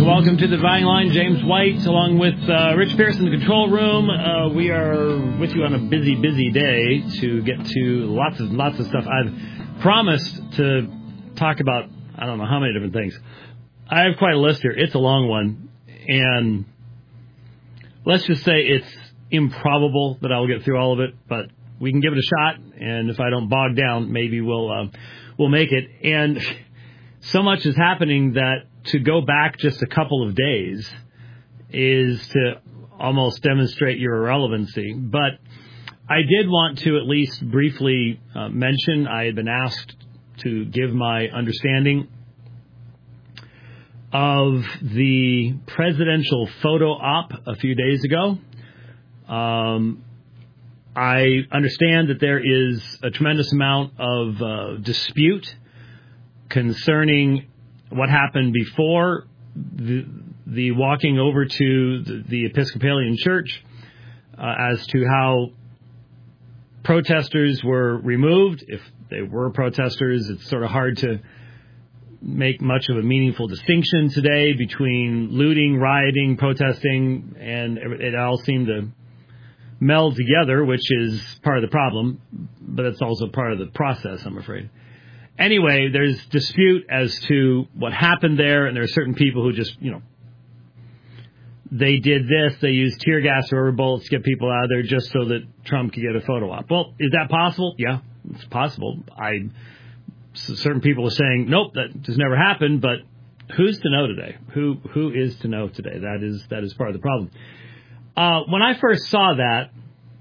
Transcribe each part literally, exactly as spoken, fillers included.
welcome to the Dividing Line. James White, along with uh, Rich Pierce in the control room. Uh, we are with you on a busy, busy day to get to lots of lots of stuff. I've promised to talk about, I don't know how many different things. I have quite a list here. It's a long one. And let's just say it's improbable that I'll get through all of it, but we can give it a shot. And if I don't bog down, maybe we'll uh, we'll make it. And so much is happening that to go back just a couple of days is to almost demonstrate your irrelevancy. But I did want to at least briefly uh, mention, I had been asked to give my understanding of the presidential photo op a few days ago. Um, I understand that there is a tremendous amount of uh, dispute concerning what happened before the, the walking over to the, the Episcopalian Church uh, as to how protesters were removed. If they were protesters, it's sort of hard to make much of a meaningful distinction today between looting, rioting, protesting, and it all seemed to meld together, which is part of the problem, but it's also part of the process, I'm afraid. Anyway, there's dispute as to what happened there, and there are certain people who just, you know, they did this, they used tear gas or rubber bullets to get people out of there just so that Trump could get a photo op. Well, is that possible? Yeah, it's possible. I, certain people are saying, nope, that has never happened, but who's to know today? Who Who is to know today? That is that is part of the problem. Uh, when I first saw that,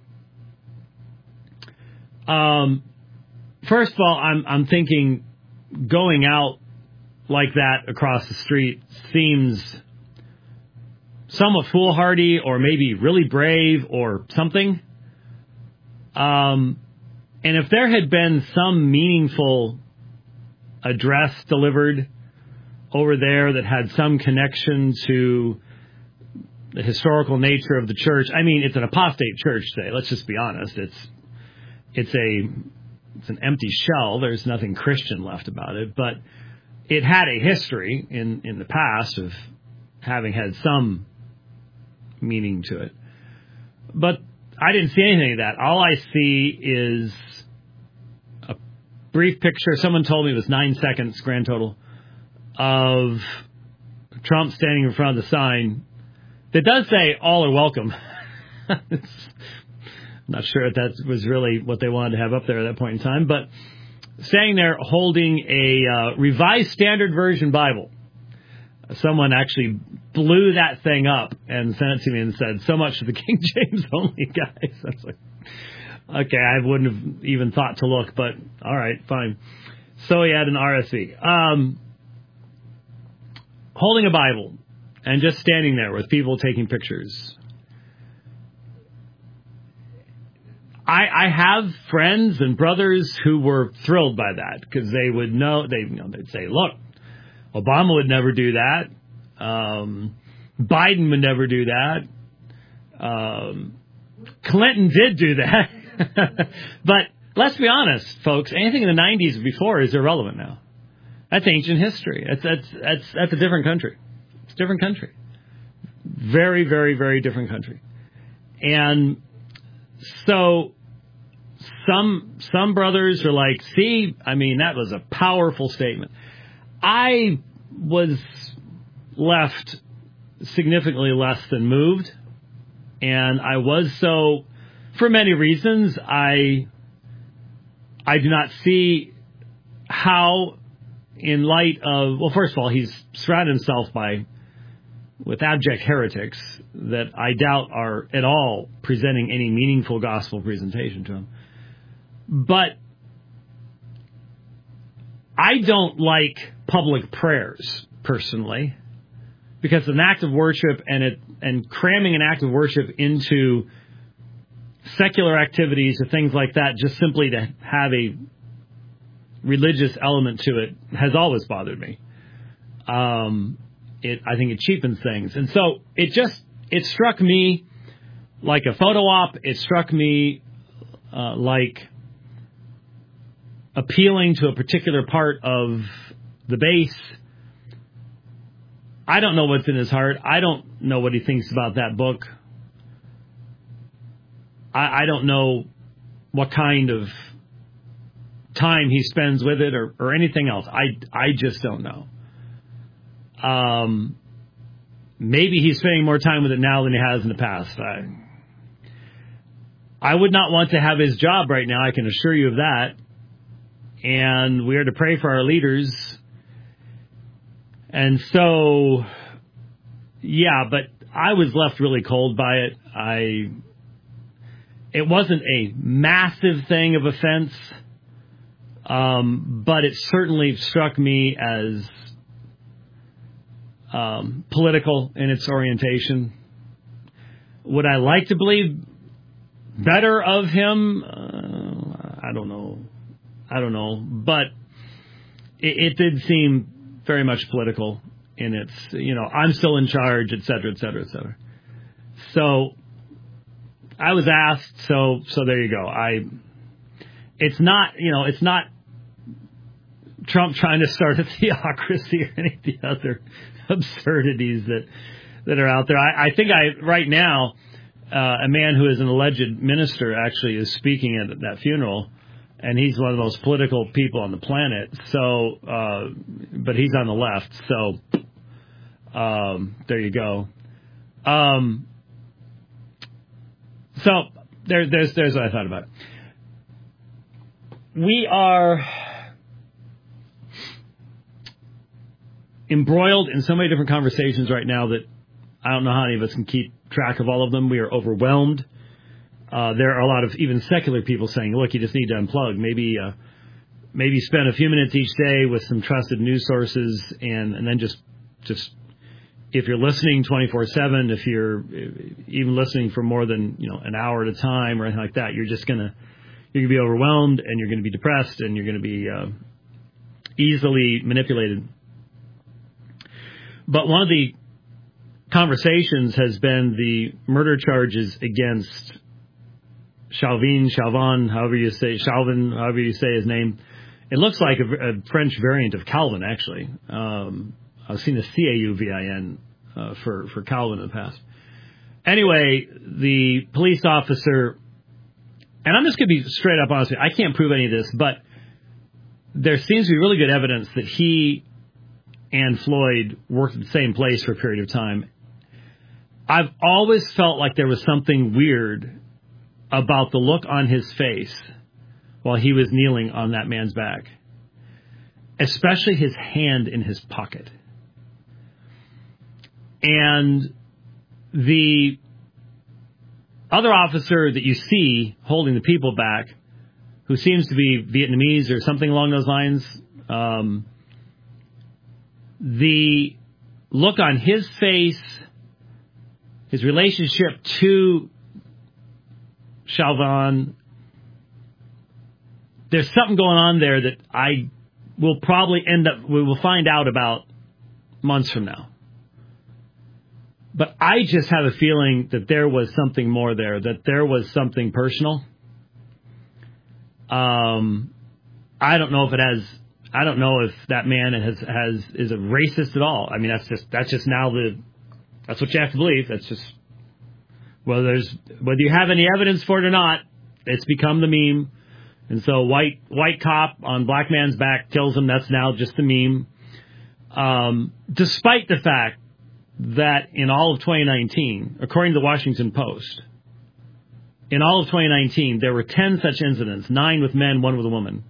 um, first of all, I'm I'm thinking going out like that across the street seems somewhat foolhardy, or maybe really brave, or something. Um, and if there had been some meaningful address delivered over there that had some connection to the historical nature of the church, I mean, it's an apostate church today. Let's just be honest. It's it's a It's an empty shell. There's nothing Christian left about it. But it had a history in, in the past of having had some meaning to it. But I didn't see anything of that. All I see is a brief picture. Someone told me it was nine seconds, grand total, of Trump standing in front of the sign that does say, all are welcome. It's not sure if that was really what they wanted to have up there at that point in time, but standing there holding a uh, Revised Standard Version Bible. Someone actually blew that thing up and sent it to me and said, so much for the King James only guys. I was like, okay, I wouldn't have even thought to look, but all right, fine. So he had an R S V. Um, holding a Bible and just standing there with people taking pictures. I, I have friends and brothers who were thrilled by that because they would know, they, you know, they'd say, look, Obama would never do that. Um, Biden would never do that. Um, Clinton did do that. But let's be honest, folks, anything in the nineties or before is irrelevant now. That's ancient history. That's, that's, that's, that's a different country. It's a different country. Very, very, very different country. And so some some brothers are like, see, I mean, that was a powerful statement. I was left significantly less than moved, and I was so for many reasons. I I do not see how, in light of, well, first of all, he's surrounded himself by with abject heretics that I doubt are at all presenting any meaningful gospel presentation to him. But I don't like public prayers, personally, because an act of worship and it and cramming an act of worship into secular activities or things like that, just simply to have a religious element to it, has always bothered me. Um, it I think it cheapens things. And so it just, it struck me like a photo op. It struck me uh, like appealing to a particular part of the base. I don't know what's in his heart. I don't know what he thinks about that book. I, I don't know what kind of time he spends with it or, or anything else. I, I just don't know. Um, maybe he's spending more time with it now than he has in the past. I, I would not want to have his job right now. I can assure you of that. And we are to pray for our leaders. And so, yeah, but I was left really cold by it. I, it wasn't a massive thing of offense, um, but it certainly struck me as um, political in its orientation. Would I like to believe better of him? Uh, I don't know. I don't know. But it, it did seem very much political in its, you know, I'm still in charge, et cetera, et cetera, et cetera. So I was asked, so so there you go. I, it's not, you know, it's not Trump trying to start a theocracy or any of the other absurdities that that are out there. I, I think I, right now, uh, a man who is an alleged minister actually is speaking at that funeral. And he's one of the most political people on the planet. So, uh, but he's on the left. So, um, there you go. Um, so there, there's, there's what I thought about it. We are embroiled in so many different conversations right now that I don't know how any of us can keep track of all of them. We are overwhelmed. Uh, there are a lot of even secular people saying, look, you just need to unplug. Maybe uh, maybe spend a few minutes each day with some trusted news sources and, and then just, just if you're listening twenty-four seven, if you're even listening for more than, you know, an hour at a time or anything like that, you're just going to you're going to be overwhelmed and you're going to be depressed and you're going to be uh, easily manipulated. But one of the conversations has been the murder charges against Chauvin, Chauvin, however you say, Chauvin, however you say his name. It looks like a, a French variant of Calvin, actually. Um, I've seen a C A U V I N uh, for, for Calvin in the past. Anyway, the police officer, and I'm just going to be straight up honest with you, I can't prove any of this, but there seems to be really good evidence that he and Floyd worked at the same place for a period of time. I've always felt like there was something weird about the look on his face while he was kneeling on that man's back, especially his hand in his pocket. And the other officer that you see holding the people back, who seems to be Vietnamese or something along those lines, um, the look on his face, his relationship to Chauvin, there's something going on there that I will probably end up, we will find out about months from now. But I just have a feeling that there was something more there, that there was something personal. Um, I don't know if it has, I don't know if that man has, has, is a racist at all. I mean, that's just, that's just now the, that's what you have to believe. That's just, whether there's, whether you have any evidence for it or not, it's become the meme. And so white, white cop on black man's back kills him. That's now just the meme. Um, despite the fact that in all of twenty nineteen, according to the Washington Post, in all of twenty nineteen, there were ten such incidents, nine with men, one with a woman,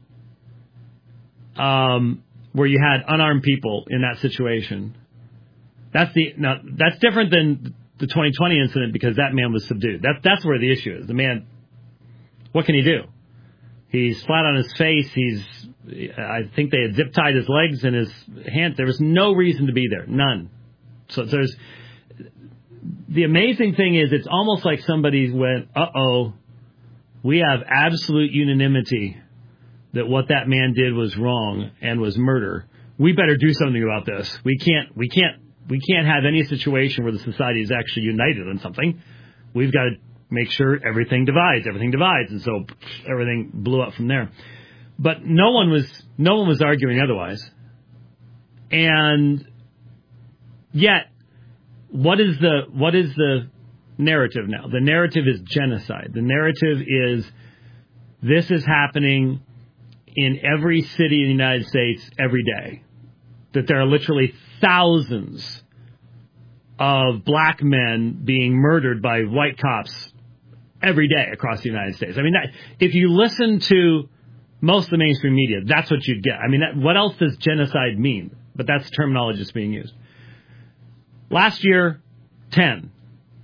um, where you had unarmed people in that situation. That's the, now, that's different than the twenty twenty incident because that man was subdued. That, that's where the issue is. The man, what can he do? He's flat on his face. He's, I think they had zip tied his legs and his hands. There was no reason to be there. None. So there's, the amazing thing is it's almost like somebody went, uh-oh, we have absolute unanimity that what that man did was wrong and was murder. We better do something about this. We can't, we can't, we can't have any situation where the society is actually united on something. We've got to make sure everything divides, everything divides. And so everything blew up from there. But no one was, no one was arguing otherwise. And Yet, what is the what is the narrative now? The narrative is genocide. The narrative is this is happening in every city in the United States every day. That there are literally thousands of black men being murdered by white cops every day across the United States. I mean, that, if you listen to most of the mainstream media, that's what you'd get. I mean, that, what else does genocide mean? But that's the terminology that's being used. Last year, ten.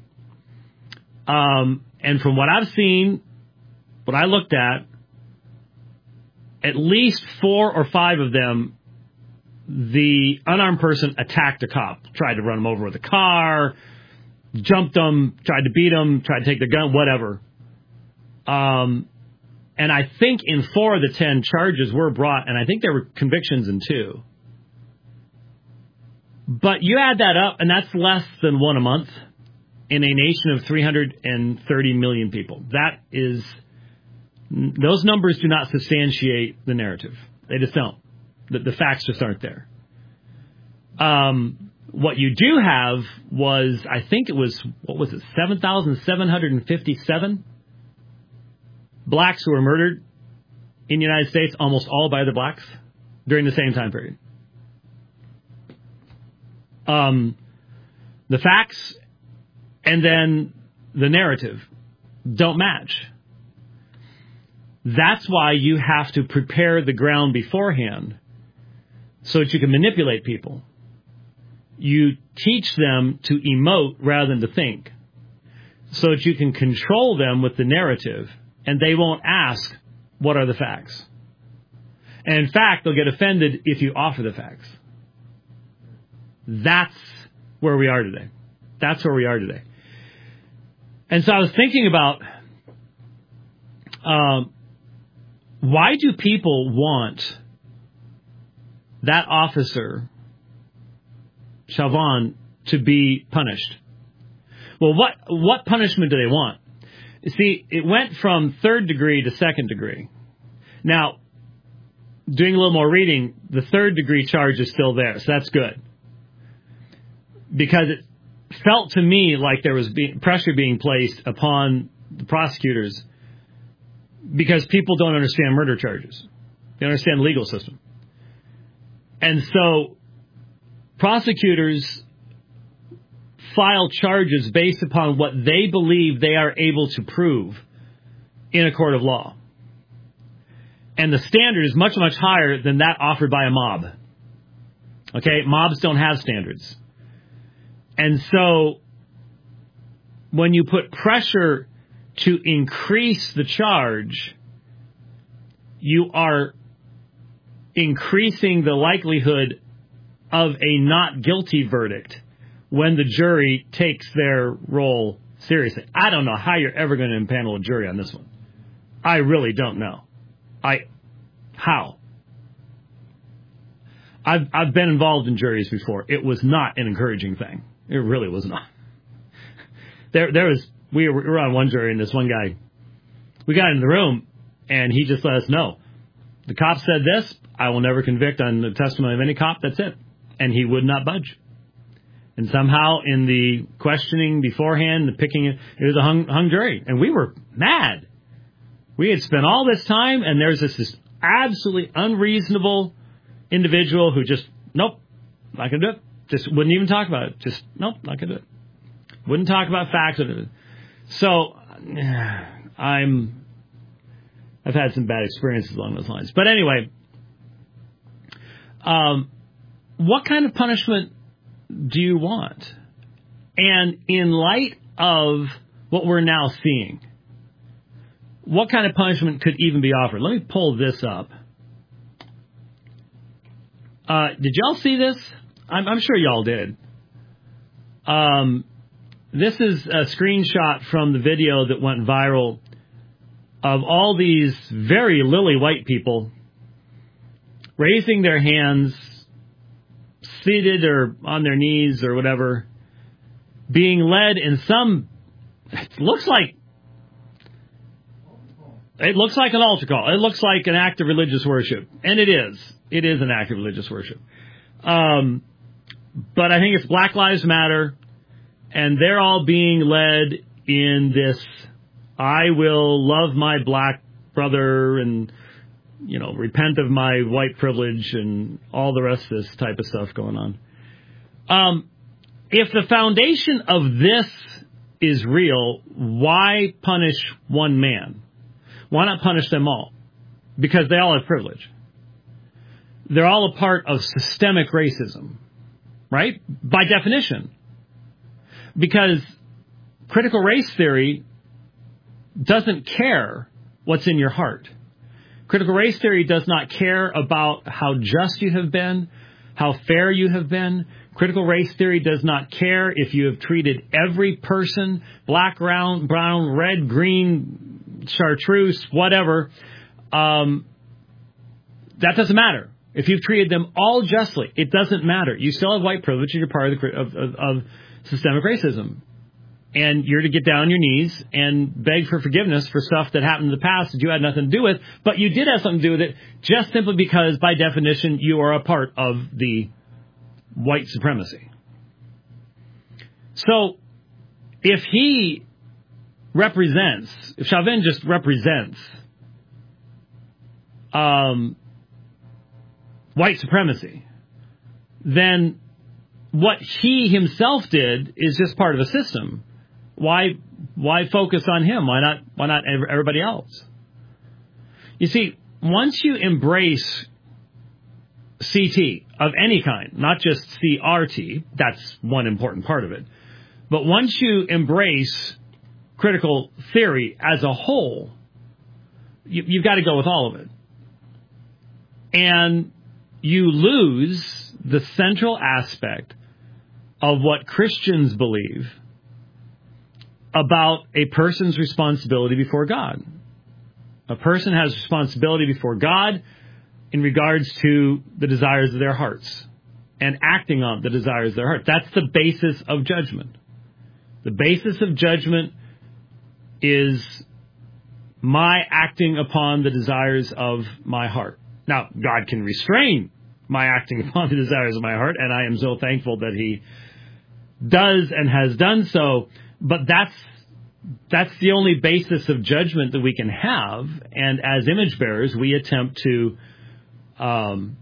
Um, and from what I've seen, what I looked at, at least four or five of them, the unarmed person attacked a cop, tried to run him over with a car, jumped him, tried to beat him, tried to take the gun, whatever. Um, and I think in four of the ten charges were brought, and I think there were convictions in two. But you add that up, and that's less than one a month in a nation of three hundred thirty million people. That is, those numbers do not substantiate the narrative. They just don't. The, the facts just aren't there. Um, what you do have was, I think it was, what was it, seven thousand seven hundred fifty-seven blacks who were murdered in the United States, almost all by other blacks, during the same time period. Um, the facts and then the narrative don't match. That's why you have to prepare the ground beforehand so that you can manipulate people. You teach them to emote rather than to think, so that you can control them with the narrative, and they won't ask, what are the facts? And in fact, they'll get offended if you offer the facts. That's where we are today. That's where we are today. And so I was thinking about, um, why do people want that officer, Chauvin, to be punished? Well, what what punishment do they want? You see, it went from third degree to second degree. Now, doing a little more reading, the third degree charge is still there, so that's good. Because it felt to me like there was be- pressure being placed upon the prosecutors because people don't understand murder charges. They don't understand the legal system. And so prosecutors file charges based upon what they believe they are able to prove in a court of law. And the standard is much, much higher than that offered by a mob. Okay? Mobs don't have standards. And so when you put pressure to increase the charge, you are increasing the likelihood of a not guilty verdict when the jury takes their role seriously. I don't know how you're ever going to impanel a jury on this one. I really don't know. I, how? I've, I've been involved in juries before. It was not an encouraging thing. It really was not. There, there was, we were, we were on one jury, and this one guy, we got in the room, and he just let us know. The cop said this, I will never convict on the testimony of any cop, that's it. And he would not budge. And somehow in the questioning beforehand, the picking, it was a hung, hung jury. And we were mad. We had spent all this time, and there's this, this absolutely unreasonable individual who just, nope, not going to do it. Just wouldn't even talk about it. Just, nope, not going to do it. Wouldn't talk about facts. So, I'm, I've had some bad experiences along those lines. But anyway, um, what kind of punishment do you want? And in light of what we're now seeing, what kind of punishment could even be offered? Let me pull this up. Uh, did y'all see this? I'm, I'm sure y'all did. Um, this is a screenshot from the video that went viral of all these very lily white people raising their hands, seated or on their knees or whatever, being led in some, it looks like, it looks like an altar call. It looks like an act of religious worship. And it is. It is an act of religious worship. Um, but I think it's Black Lives Matter, and they're all being led in this, I will love my black brother and, you know, repent of my white privilege and all the rest of this type of stuff going on. Um, if the foundation of this is real, why punish one man? Why not punish them all? Because they all have privilege. They're all a part of systemic racism, right? By definition. Because critical race theory doesn't care what's in your heart. Critical race theory does not care about how just you have been, how fair you have been. Critical race theory does not care if you have treated every person, black, brown, brown, red, green, chartreuse, whatever. Um, that doesn't matter. If you've treated them all justly, it doesn't matter. You still have white privilege and you're part of, the, of, of, of systemic racism. And you're to get down on your knees and beg for forgiveness for stuff that happened in the past that you had nothing to do with, but you did have something to do with it just simply because, by definition, you are a part of the white supremacy. So, if he represents, if Chauvin just represents um, white supremacy, then what he himself did is just part of a system. Why why focus on him? Why not why not everybody else? You see, once you embrace C T of any kind, not just C R T, that's one important part of it, but once you embrace critical theory as a whole, you, you've got to go with all of it. And you lose the central aspect of what Christians believe about a person's responsibility before God. A person has responsibility before God in regards to the desires of their hearts and acting on the desires of their heart. That's the basis of judgment. The basis of judgment is my acting upon the desires of my heart. Now, God can restrain my acting upon the desires of my heart, and I am so thankful that he does and has done so, but that's that's the only basis of judgment that we can have, and as image bearers, we attempt to um,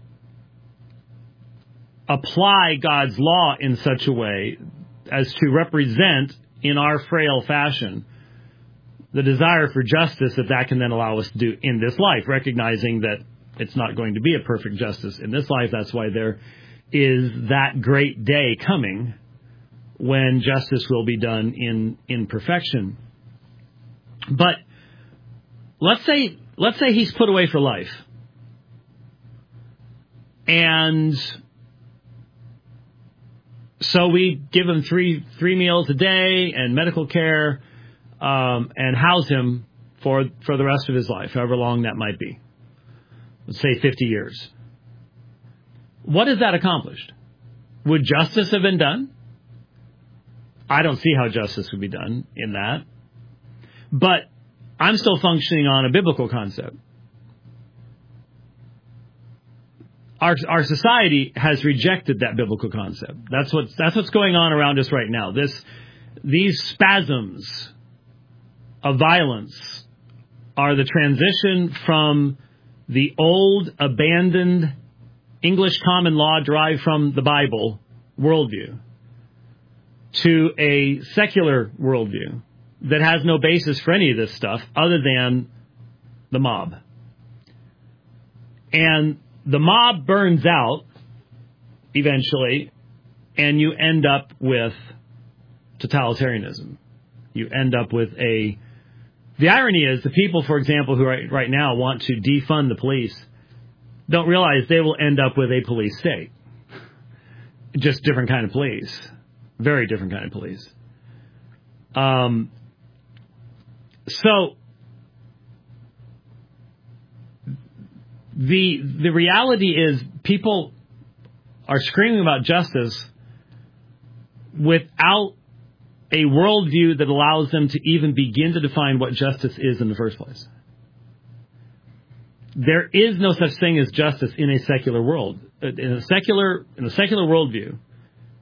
apply God's law in such a way as to represent, in our frail fashion, the desire for justice that that can then allow us to do in this life, recognizing that it's not going to be a perfect justice in this life. That's why there is that great day coming when justice will be done in, in perfection. But let's say let's say he's put away for life. And so we give him three three meals a day and medical care um, and house him for for the rest of his life, however long that might be. Let's say fifty years. What has that accomplished? Would justice have been done? I don't see how justice would be done in that. But I'm still functioning on a biblical concept. Our our society has rejected that biblical concept. That's what's that's what's going on around us right now. This these spasms of violence are the transition from the old, abandoned English common law derived from the Bible worldview to a secular worldview that has no basis for any of this stuff other than the mob. And the mob burns out eventually, and you end up with totalitarianism. You end up with a... The irony is the people, for example, who right, right now want to defund the police don't realize they will end up with a police state. Just different kind of police. Very different kind of police. Um, so the the reality is people are screaming about justice without a worldview that allows them to even begin to define what justice is in the first place. There is no such thing as justice in a secular world. In a secular in a secular worldview,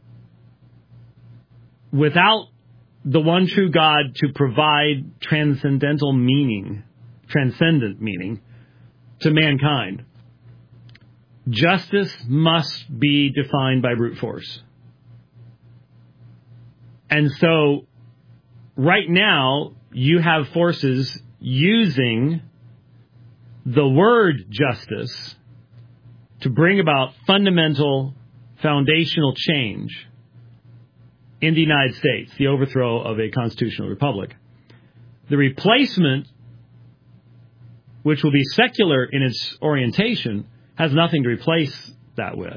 without the one true God to provide transcendental meaning, transcendent meaning to mankind, justice must be defined by brute force. And so right now you have forces using the word justice to bring about fundamental, foundational change in the United States, the overthrow of a constitutional republic. The replacement, which will be secular in its orientation, has nothing to replace that with.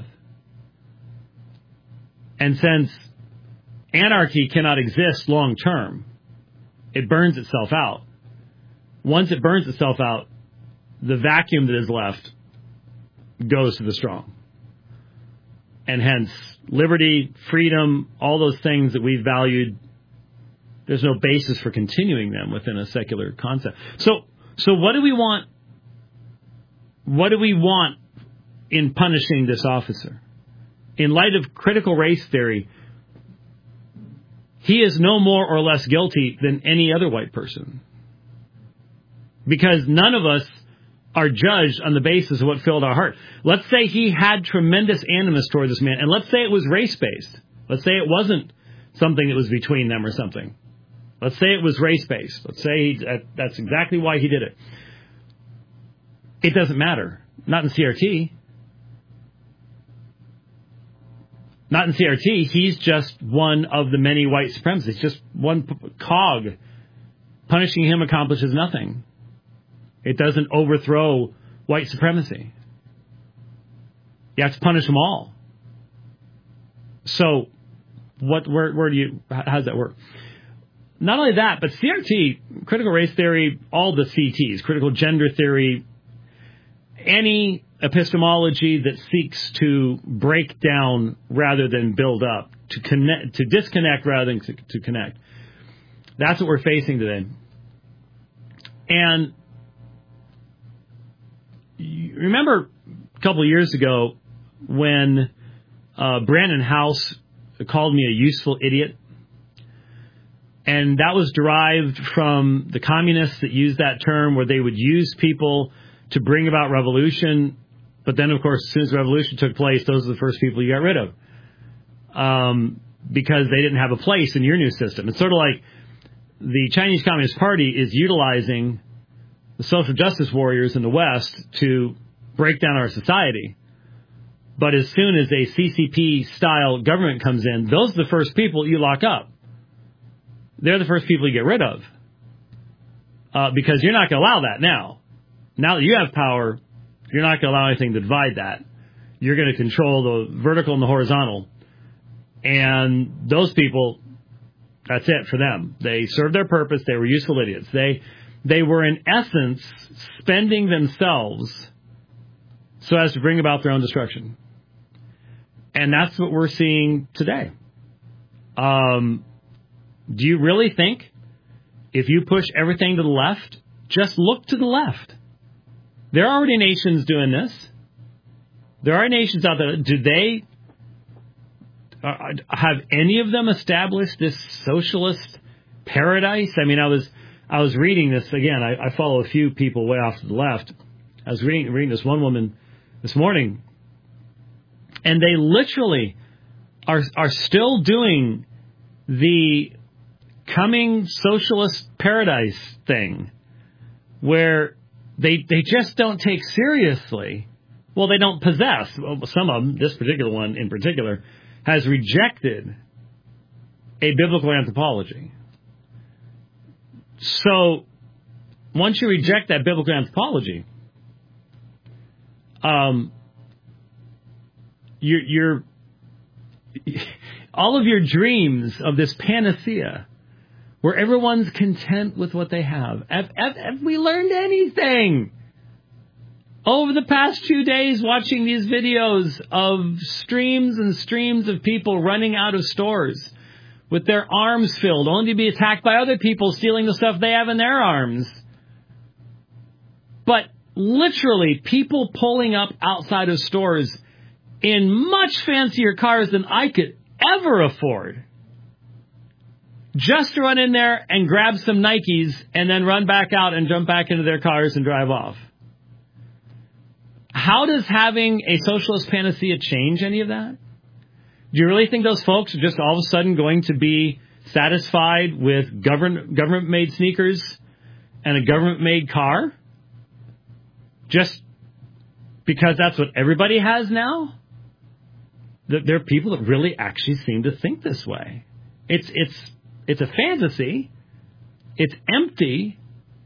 And since anarchy cannot exist long term, it burns itself out. Once it burns itself out, the vacuum that is left goes to the strong. And hence, liberty, freedom, all those things that we've valued, there's no basis for continuing them within a secular concept. So, so what do we want? What do we want in punishing this officer? In light of critical race theory, he is no more or less guilty than any other white person. Because none of us are judged on the basis of what filled our heart. Let's say he had tremendous animus toward this man, and let's say it was race-based. Let's say it wasn't something that was between them or something. Let's say it was race-based. Let's say he, that, that's exactly why he did it. It doesn't matter. Not in C R T. Not in C R T. He's just one of the many white supremacists. Just one p- cog. Punishing him accomplishes nothing. It doesn't overthrow white supremacy. You have to punish them all. So, what? Where, where do you? How does that work? Not only that, but C R T, critical race theory, all the C Ts, critical gender theory, any epistemology that seeks to break down rather than build up, to connect, to disconnect rather than to, to connect. That's what we're facing today. And remember a couple of years ago when uh, Brandon House called me a useful idiot? And that was derived from the communists that used that term, where they would use people to bring about revolution. But then, of course, as soon as the revolution took place, those are the first people you got rid of. Um, because they didn't have a place in your new system. It's sort of like the Chinese Communist Party is utilizing the social justice warriors in the West to break down our society. But as soon as a C C P-style government comes in, those are the first people you lock up. They're the first people you get rid of. Uh, because you're not going to allow that now. Now that you have power, you're not going to allow anything to divide that. You're going to control the vertical and the horizontal. And those people, that's it for them. They served their purpose. They were useful idiots. They they were, in essence, spending themselves so as to bring about their own destruction. And that's what we're seeing today. Um, do you really think if you push everything to the left, just look to the left? There are already nations doing this. There are nations out there. Do they uh, have any of them established this socialist paradise? I mean, I was I was reading this again. I, I follow a few people way off to the left. I was reading reading this one woman this morning, and they literally are are still doing the coming socialist paradise thing, where they they just don't take seriously. Well, they don't possess. Well, some of them, this particular one in particular, has rejected a biblical anthropology. So, once you reject that biblical anthropology, um, you're, you're all of your dreams of this panacea, where everyone's content with what they have. Have, have, have we learned anything? Over the past few days, watching these videos of streams and streams of people running out of stores with their arms filled, only to be attacked by other people stealing the stuff they have in their arms. But literally, people pulling up outside of stores in much fancier cars than I could ever afford. just to run in there and grab some Nikes and then run back out and jump back into their cars and drive off. How does having a socialist panacea change any of that? Do you really think those folks are just all of a sudden going to be satisfied with government government-made sneakers and a government-made car? Just because that's what everybody has now? There are people that really actually seem to think this way. It's it's it's a fantasy. It's empty.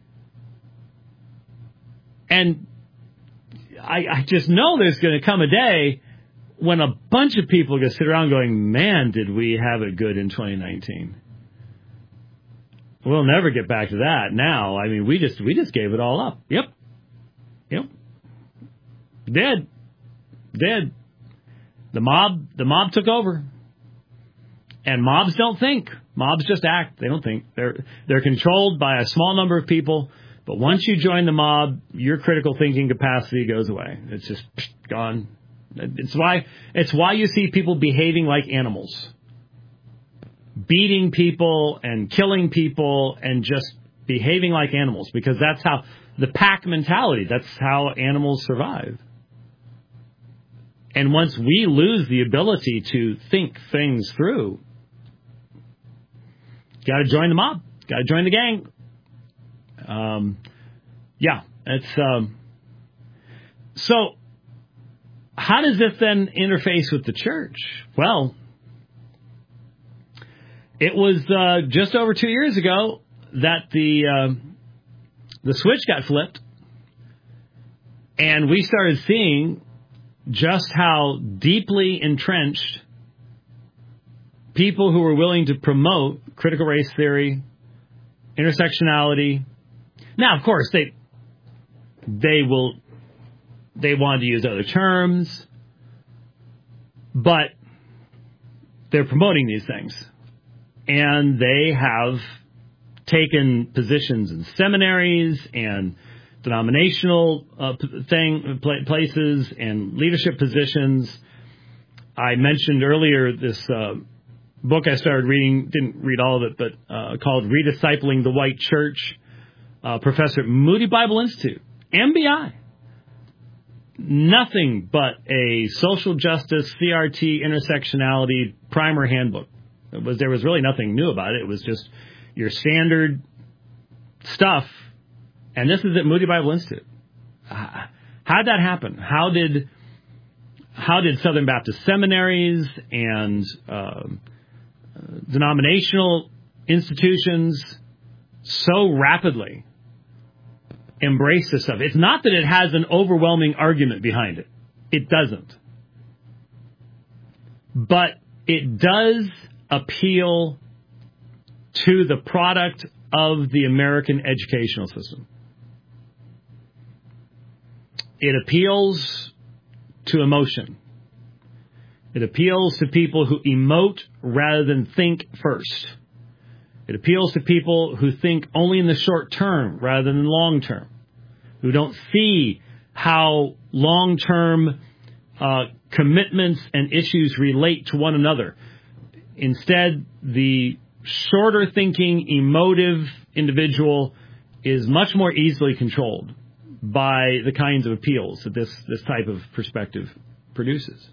And I, I just know there's going to come a day when a bunch of people are going to sit around going, man, did we have it good in twenty nineteen. We'll never get back to that now. I mean, we just we just gave it all up. Yep. Yep. Did. Did. The mob, the mob took over. And mobs don't think. Mobs just act. They don't think. They're they're controlled by a small number of people. But once you join the mob, your critical thinking capacity goes away. It's just gone. It's why it's why you see people behaving like animals. Beating people and killing people and just behaving like animals. Because that's how the pack mentality, that's how animals survive. And once we lose the ability to think things through, got to join the mob, got to join the gang. Um, yeah, it's um, so. How does this then interface with the church? Well, it was uh, just over two years ago that the uh, the switch got flipped, and we started seeing just how deeply entrenched people who were willing to promote critical race theory, intersectionality. Now, of course, they they will they wanted to use other terms, but they're promoting these things, and they have taken positions in seminaries and denominational uh, thing places and leadership positions. I mentioned earlier this uh, book I started reading, didn't read all of it, but uh, called Rediscipling the White Church, uh, professor at Moody Bible Institute, M B I. Nothing but a social justice, C R T, intersectionality primer handbook. It was, there was really nothing new about it. It was just your standard stuff. And this is at Moody Bible Institute. Uh, how did that happen? How did how did Southern Baptist seminaries and uh, denominational institutions so rapidly embrace this stuff? It's not that it has an overwhelming argument behind it. It doesn't. But it does appeal to the product of the American educational system. It appeals to emotion. It appeals to people who emote rather than think first. It appeals to people who think only in the short term rather than long term, who don't see how long-term uh, commitments and issues relate to one another. Instead, the shorter-thinking, emotive individual is much more easily controlled by the kinds of appeals that this, this type of perspective produces.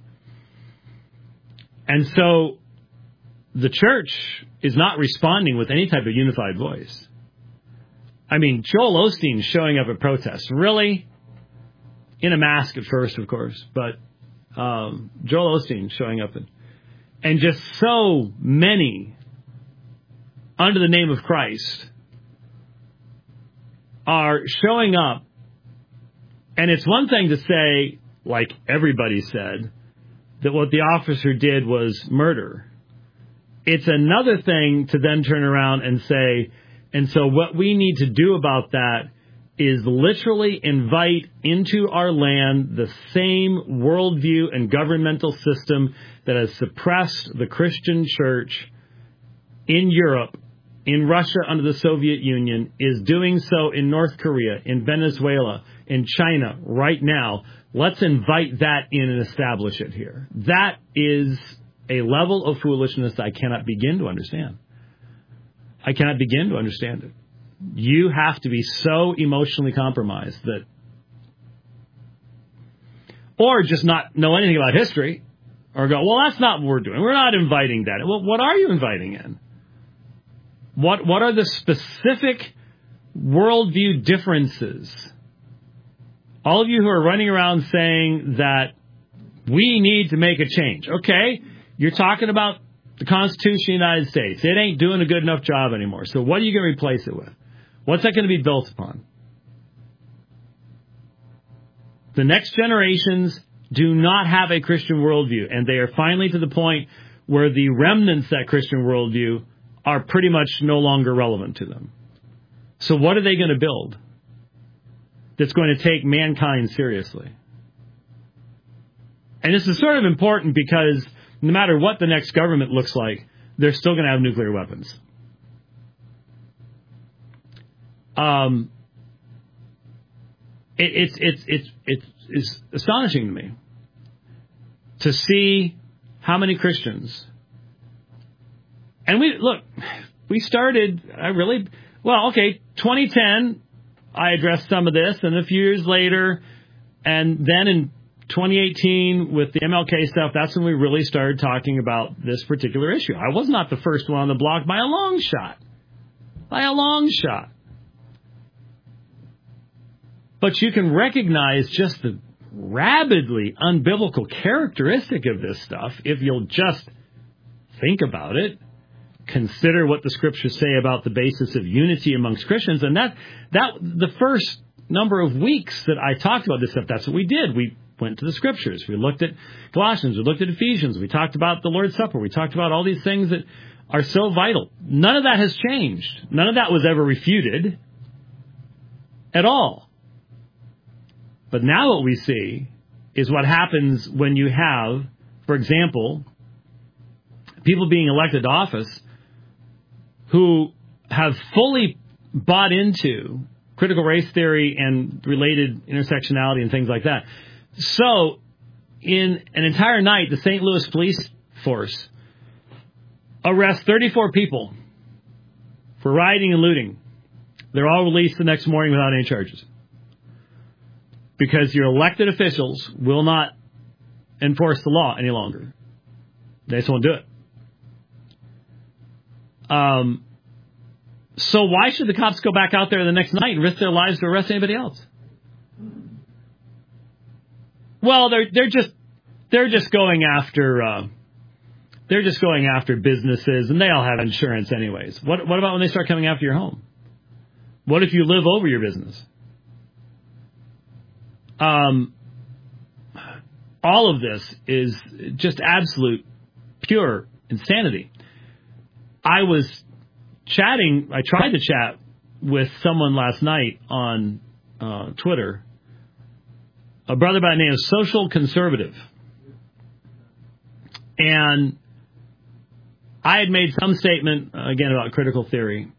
And so the church is not responding with any type of unified voice. I mean, Joel Osteen showing up at protests. Really? In a mask at first, of course, but um, Joel Osteen showing up. In, and just so many, under the name of Christ, are showing up. And it's one thing to say, like everybody said, that what the officer did was murder. It's another thing to then turn around and say, and so what we need to do about that is literally invite into our land the same worldview and governmental system that has suppressed the Christian church in Europe, in Russia under the Soviet Union, is doing so in North Korea, in Venezuela, in China right now. Let's invite that in and establish it here. That is a level of foolishness I cannot begin to understand. I cannot begin to understand it. You have to be so emotionally compromised that, or just not know anything about history, or go, well, that's not what we're doing. We're not inviting that. Well, what are you inviting in? What What are the specific worldview differences? All of you who are running around saying that we need to make a change. Okay, you're talking about the Constitution of the United States. It ain't doing a good enough job anymore. So what are you going to replace it with? What's that going to be built upon? The next generations do not have a Christian worldview, and they are finally to the point where the remnants of that Christian worldview are pretty much no longer relevant to them. So what are they going to build that's going to take mankind seriously? And this is sort of important because no matter what the next government looks like, they're still going to have nuclear weapons. Um, it, it's it's it's it's it's astonishing to me to see how many Christians. And we look, we started. I really well, okay, twenty ten. I addressed some of this, and a few years later, and then in twenty eighteen with the M L K stuff, that's when we really started talking about this particular issue. I was not the first one on the block by a long shot. By a long shot. But you can recognize just the rabidly unbiblical characteristic of this stuff if you'll just think about it. Consider what the scriptures say about the basis of unity amongst Christians. And that, that the first number of weeks that I talked about this stuff, that's what we did. We went to the scriptures. We looked at Colossians. We looked at Ephesians. We talked about the Lord's Supper. We talked about all these things that are so vital. None of that has changed. None of that was ever refuted at all. But now what we see is what happens when you have, for example, people being elected to office who have fully bought into critical race theory and related intersectionality and things like that. So, in an entire night, the Saint Louis Police Force arrests thirty-four people for rioting and looting. They're all released the next morning without any charges. Because your elected officials will not enforce the law any longer. They just won't do it. Um, so why should the cops go back out there the next night and risk their lives to arrest anybody else? Well, they're they're just they're just going after uh, they're just going after businesses, and they all have insurance anyways. What what about when they start coming after your home? What if you live over your business? Um, all of this is just absolute pure insanity. I was chatting, I tried to chat with someone last night on uh, Twitter, a brother by the name of Social Conservative. And I had made some statement, uh, again, about critical theory.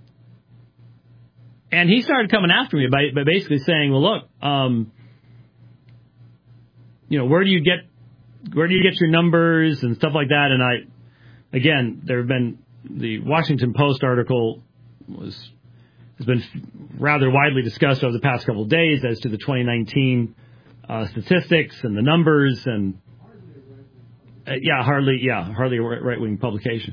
And he started coming after me by, by basically saying, well, look, um, you know, where do you get, where do you get your numbers and stuff like that? And I, again, there have been, the Washington Post article was, has been rather widely discussed over the past couple of days as to the twenty nineteen uh, statistics and the numbers and, uh, yeah, hardly, yeah, hardly a right-wing publication.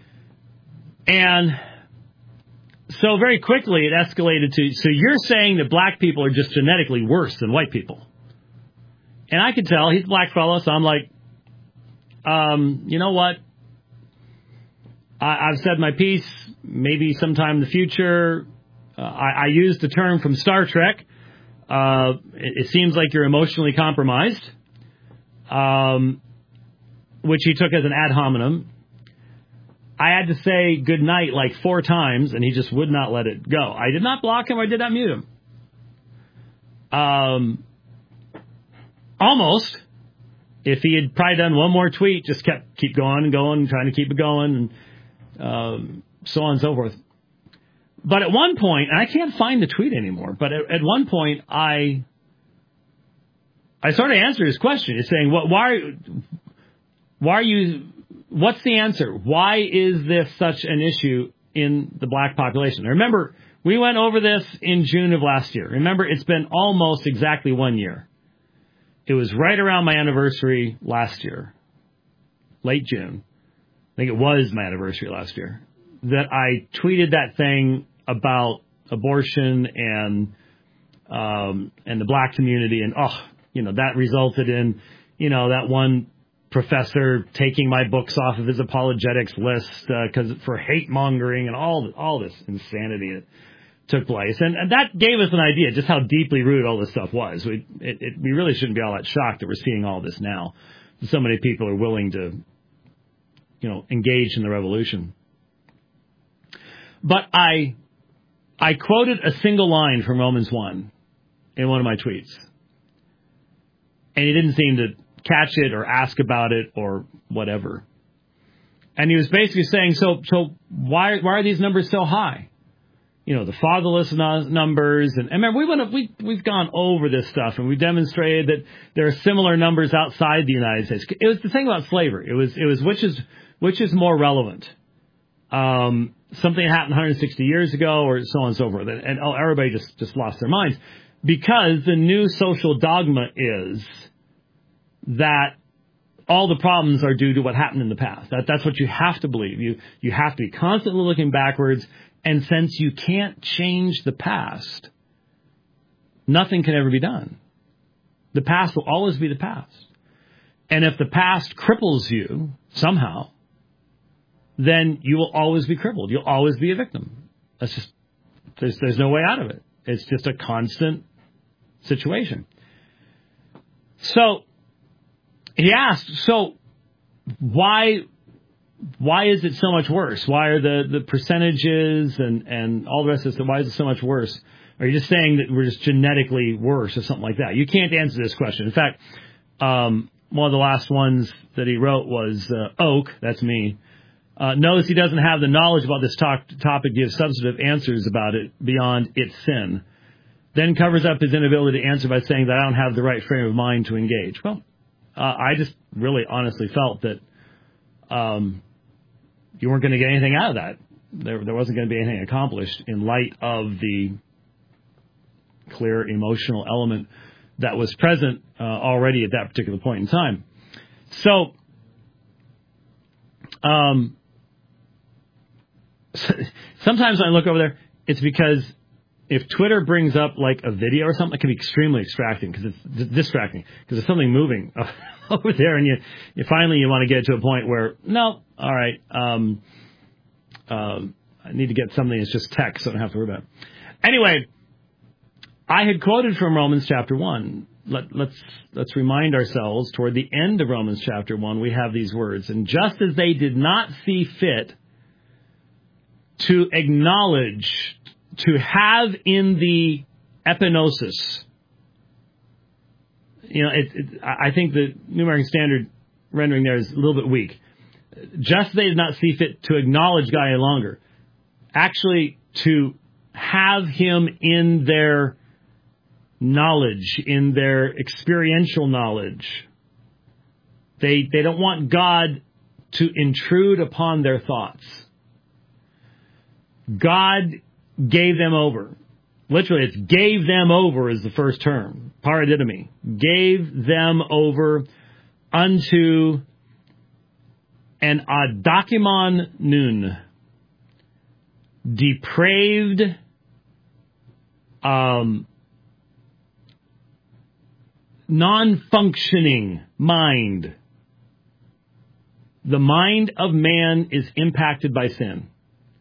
And so very quickly it escalated to, so you're saying that black people are just genetically worse than white people. And I could tell he's a black fellow, so I'm like, um, you know what? I, I've said my piece. Maybe sometime in the future, uh, I, I used the term from Star Trek. Uh, it, it seems like you're emotionally compromised, um, which he took as an ad hominem. I had to say good night like four times, and he just would not let it go. I did not block him. I did not mute him. Um. Almost. If he had probably done one more tweet, just kept keep going and going, trying to keep it going, and um, so on and so forth. But at one point, and I can't find the tweet anymore, but at, at one point, I I sort of answered his question. He's saying, "What? Why? Why are you? What's the answer? Why is this such an issue in the black population. Remember, we went over this in June of last year. Remember, it's been almost exactly one year. It was right around my anniversary last year, late June. I think it was my anniversary last year, that I tweeted that thing about abortion and um, and the black community. And, oh, you know, that resulted in, you know, that one professor taking my books off of his apologetics list because uh, for hate mongering and all all this insanity that took place. And, and that gave us an idea just how deeply rooted all this stuff was. We it, it, we really shouldn't be all that shocked that we're seeing all this now. So many people are willing to, you know, engage in the revolution. But I I quoted a single line from Romans one in one of my tweets. And he didn't seem to catch it or ask about it or whatever. And he was basically saying, so so why why are these numbers so high? You know, the fatherless numbers. And, and remember, we went, we, we've gone over this stuff, and we demonstrated that there are similar numbers outside the United States. It was the thing about slavery. It was it was which is which is more relevant. Um, something that happened one hundred sixty years ago, or so on and so forth. And, and oh, everybody just, just lost their minds. Because the new social dogma is that all the problems are due to what happened in the past. That, that's what you have to believe. You, you have to be constantly looking backwards. And since you can't change the past, nothing can ever be done. The past will always be the past. And if the past cripples you somehow, then you will always be crippled. You'll always be a victim. That's just, there's, there's no way out of it. It's just a constant situation. So he asked, so why why is it so much worse? Why are the, the percentages and, and all the rest of this, why is it so much worse? Are you just saying that we're just genetically worse or something like that? You can't answer this question. In fact, um, one of the last ones that he wrote was uh, Oak, that's me, uh, knows he doesn't have the knowledge about this talk, topic to give substantive answers about it beyond its sin. Then covers up his inability to answer by saying that I don't have the right frame of mind to engage. Well, uh, I just really honestly felt that um, you weren't going to get anything out of that. There, there wasn't going to be anything accomplished in light of the clear emotional element that was present uh, already at that particular point in time. So, um, sometimes when I look over there, it's because if Twitter brings up like a video or something, it can be extremely distracting because it's d- distracting because there's something moving over there, and you, you finally you want to get to a point where no, all right, um, um, I need to get something that's just text, so I don't have to worry about it. Anyway, I had quoted from Romans chapter one. Let, let's let's remind ourselves toward the end of Romans chapter one, we have these words, and just as they did not see fit to acknowledge, to have in the epinosis, you know, it, it, I think the New American Standard rendering there is a little bit weak. Just they did not see fit to acknowledge God any longer. Actually, to have Him in their knowledge, in their experiential knowledge. They they don't want God to intrude upon their thoughts. God gave them over. Literally, it's gave them over is the first term. Paradidomi. Gave them over unto an adokimon nun. Depraved, um, non-functioning mind. The mind of man is impacted by sin.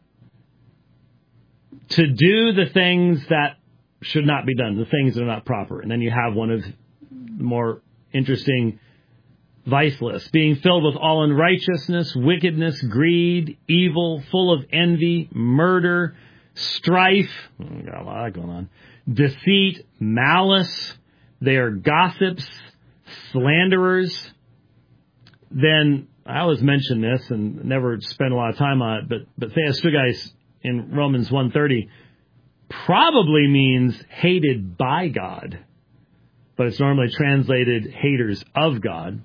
To do the things that should not be done, the things that are not proper. And then you have one of the more interesting vice lists. Being filled with all unrighteousness, wickedness, greed, evil, full of envy, murder, strife. Oh, got a lot going on. Deceit, malice. They are gossips, slanderers. Then, I always mention this and never spend a lot of time on it, but, but Theostugais in Romans one thirty probably means hated by God, but it's normally translated haters of God.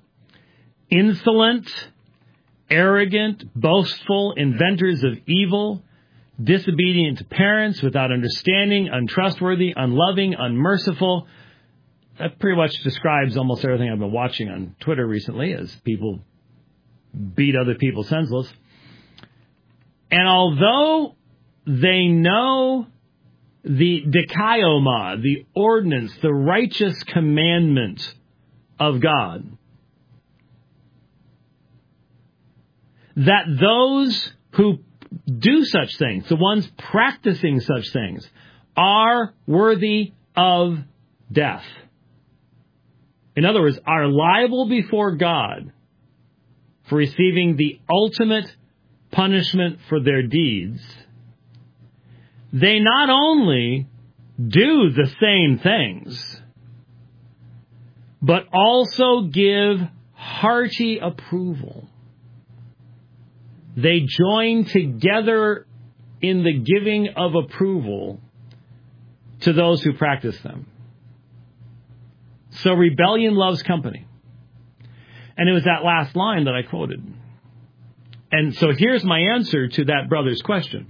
Insolent, arrogant, boastful, inventors of evil, disobedient to parents, without understanding, untrustworthy, unloving, unmerciful. That pretty much describes almost everything I've been watching on Twitter recently as people beat other people senseless. And although they know the dikaioma, the ordinance, the righteous commandment of God, that those who do such things, the ones practicing such things, are worthy of death. In other words, are liable before God for receiving the ultimate punishment for their deeds. They not only do the same things, but also give hearty approval. They join together in the giving of approval to those who practice them. So rebellion loves company. And it was that last line that I quoted. And so here's my answer to that brother's question.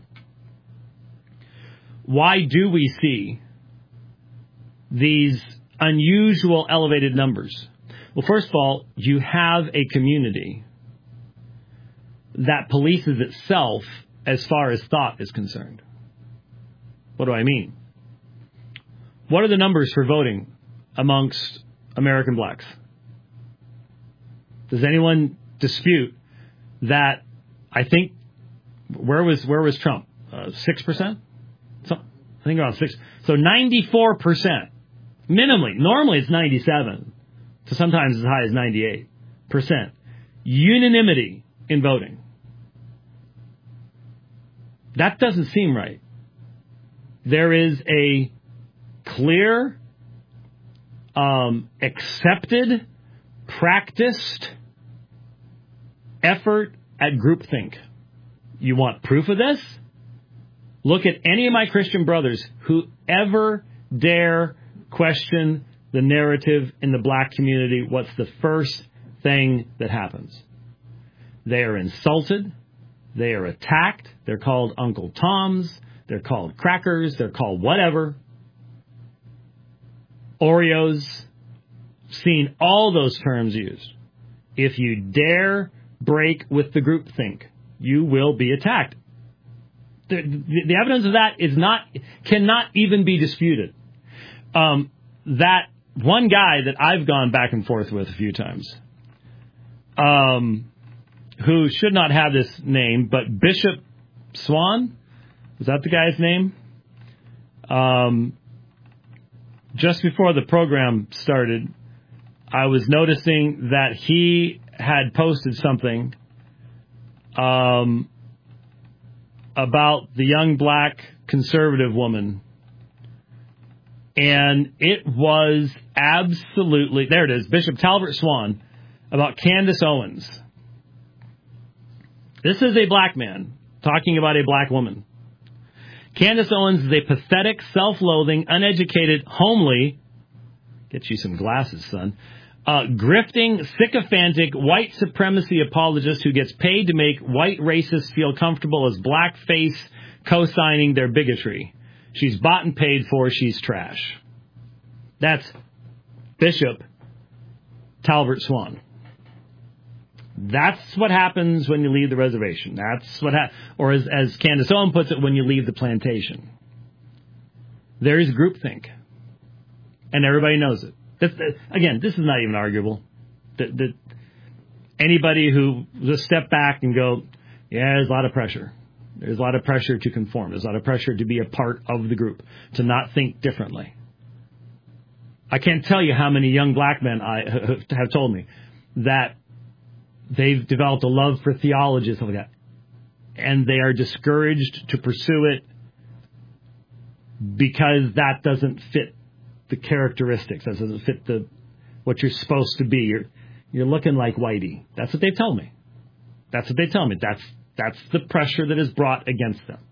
Why do we see these unusual elevated numbers? Well, first of all, you have a community that polices itself as far as thought is concerned. What do I mean? What are the numbers for voting amongst American blacks? Does anyone dispute that? I think where was where was Trump? Uh, six percent. So I think around six. So ninety-four percent, minimally. Normally it's ninety-seven, so sometimes as high as ninety-eight percent unanimity in voting. That doesn't seem right. There is a clear, um, accepted, practiced effort at groupthink. You want proof of this? Look at any of my Christian brothers who ever dare question the narrative in the black community. What's the first thing that happens? They are insulted. They are attacked. They're called Uncle Toms. They're called crackers. They're called whatever. Oreos. Seen all those terms used. If you dare break with the groupthink, you will be attacked. The, the, the evidence of that is not, cannot even be disputed. Um, that one guy that I've gone back and forth with a few times, um, who should not have this name, but Bishop Swan, is that the guy's name? Um, just before the program started, I was noticing that he had posted something um, about the young black conservative woman. And it was absolutely, there it is, Bishop Talbert Swan, about Candace Owens. This is a black man talking about a black woman. Candace Owens is a pathetic, self-loathing, uneducated, homely, get you some glasses, son, uh, grifting, sycophantic, white supremacy apologist who gets paid to make white racists feel comfortable as blackface co-signing their bigotry. She's bought and paid for. She's trash. That's Bishop Talbert Swan. That's what happens when you leave the reservation. That's what ha- or as, as Candace Owens puts it, when you leave the plantation. There is groupthink. And everybody knows it. This, again, this is not even arguable. That, that anybody who just step back and go, yeah, there's a lot of pressure. There's a lot of pressure to conform. There's a lot of pressure to be a part of the group, to not think differently. I can't tell you how many young black men I have told me that they've developed a love for theology and stuff like that, and they are discouraged to pursue it because that doesn't fit the characteristics. That doesn't fit the what you're supposed to be. You're you're looking like Whitey. That's what they tell me. That's what they tell me. That's that's the pressure that is brought against them.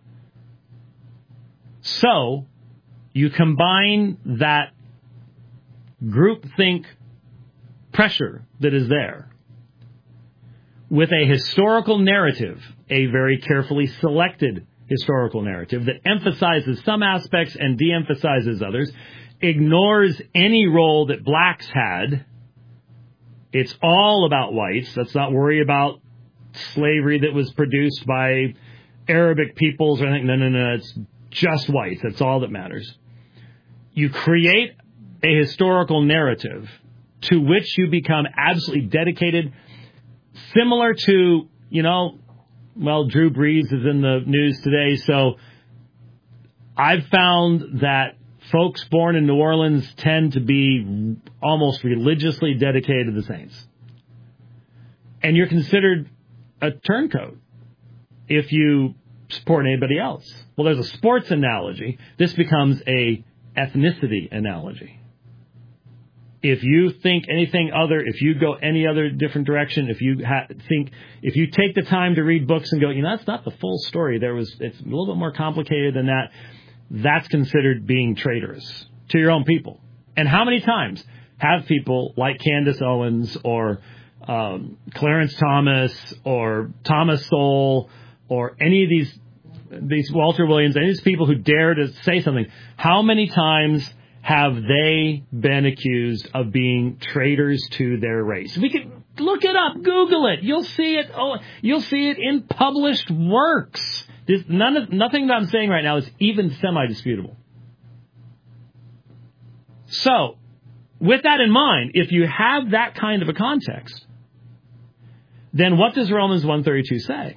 So you combine that groupthink pressure that is there with a historical narrative, a very carefully selected historical narrative that emphasizes some aspects and de-emphasizes others, ignores any role that blacks had. It's all about whites. Let's not worry about slavery that was produced by Arabic peoples or anything. No, no, no. It's just whites. That's all that matters. You create a historical narrative to which you become absolutely dedicated, similar to, you know, well, Drew Brees is in the news today, so I've found that folks born in New Orleans tend to be almost religiously dedicated to the Saints. And you're considered a turncoat if you support anybody else. Well, there's a sports analogy. This becomes a ethnicity analogy. If you think anything other, if you go any other different direction, if you ha- think, if you take the time to read books and go, you know, that's not the full story. There was, it's a little bit more complicated than that. That's considered being traitorous to your own people. And how many times have people like Candace Owens or um, Clarence Thomas or Thomas Sowell or any of these, these Walter Williams, any of these people who dare to say something, how many times have they been accused of being traitors to their race? We can look it up, Google it. You'll see it. Oh, you'll see it in published works. This, none of, nothing that I'm saying right now is even semi-disputable. So, with that in mind, if you have that kind of a context, then what does Romans one thirty-two say?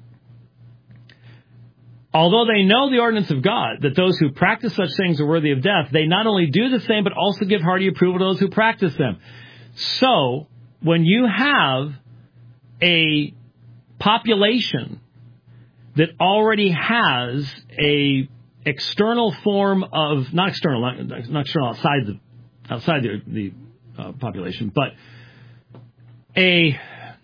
Although they know the ordinance of God, that those who practice such things are worthy of death, they not only do the same, but also give hearty approval to those who practice them. So, when you have a population that already has a external form of, not external, not, not external outside the, outside the, the uh, population, but a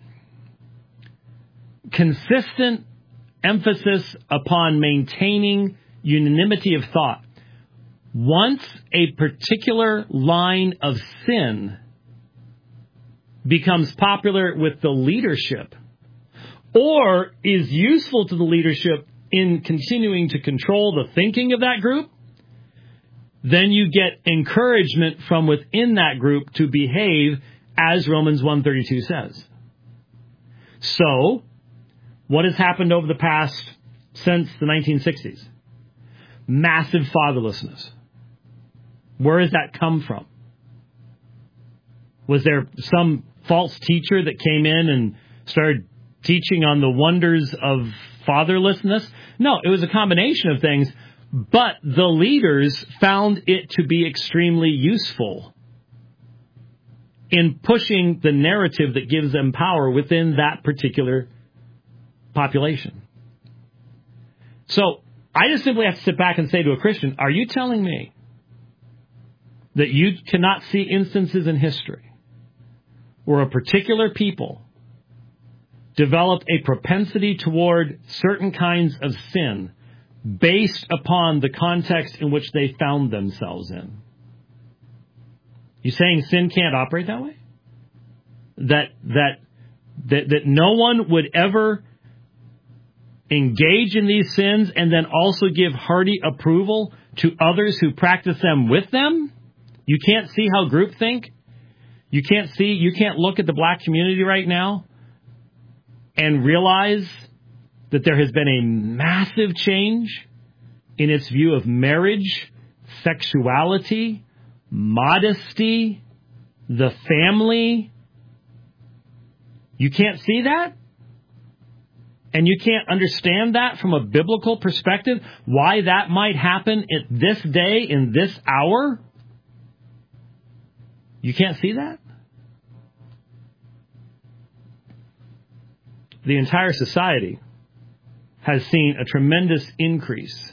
consistent emphasis upon maintaining unanimity of thought. Once a particular line of sin becomes popular with the leadership or is useful to the leadership in continuing to control the thinking of that group, then you get encouragement from within that group to behave as Romans one thirty-two says. So, what has happened over the past, since the nineteen sixties? Massive fatherlessness. Where does that come from? Was there some false teacher that came in and started teaching on the wonders of fatherlessness? No, it was a combination of things, but the leaders found it to be extremely useful in pushing the narrative that gives them power within that particular population. So I just simply have to sit back and say to a Christian, are you telling me that you cannot see instances in history where a particular people developed a propensity toward certain kinds of sin based upon the context in which they found themselves in? You saying sin can't operate that way? That that that that no one would ever engage in these sins and then also give hearty approval to others who practice them with them? You can't see how groupthink? You can't see, you can't look at the black community right now and realize that there has been a massive change in its view of marriage, sexuality, modesty, the family. You can't see that? And you can't understand that from a biblical perspective, why that might happen at this day, in this hour? You can't see that? The entire society has seen a tremendous increase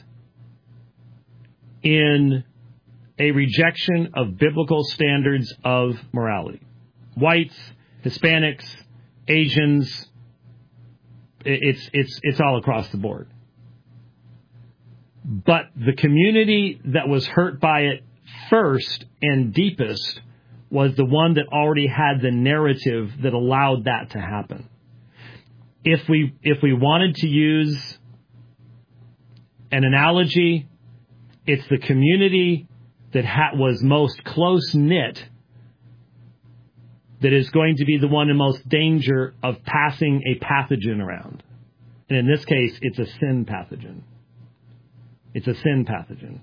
in a rejection of biblical standards of morality. Whites, Hispanics, Asians, it's it's it's all across the board. But the community that was hurt by it first and deepest was the one that already had the narrative that allowed that to happen. If we if we wanted to use an analogy. It's the community that ha- was most close-knit that is going to be the one in most danger of passing a pathogen around. And in this case, it's a sin pathogen. It's a sin pathogen.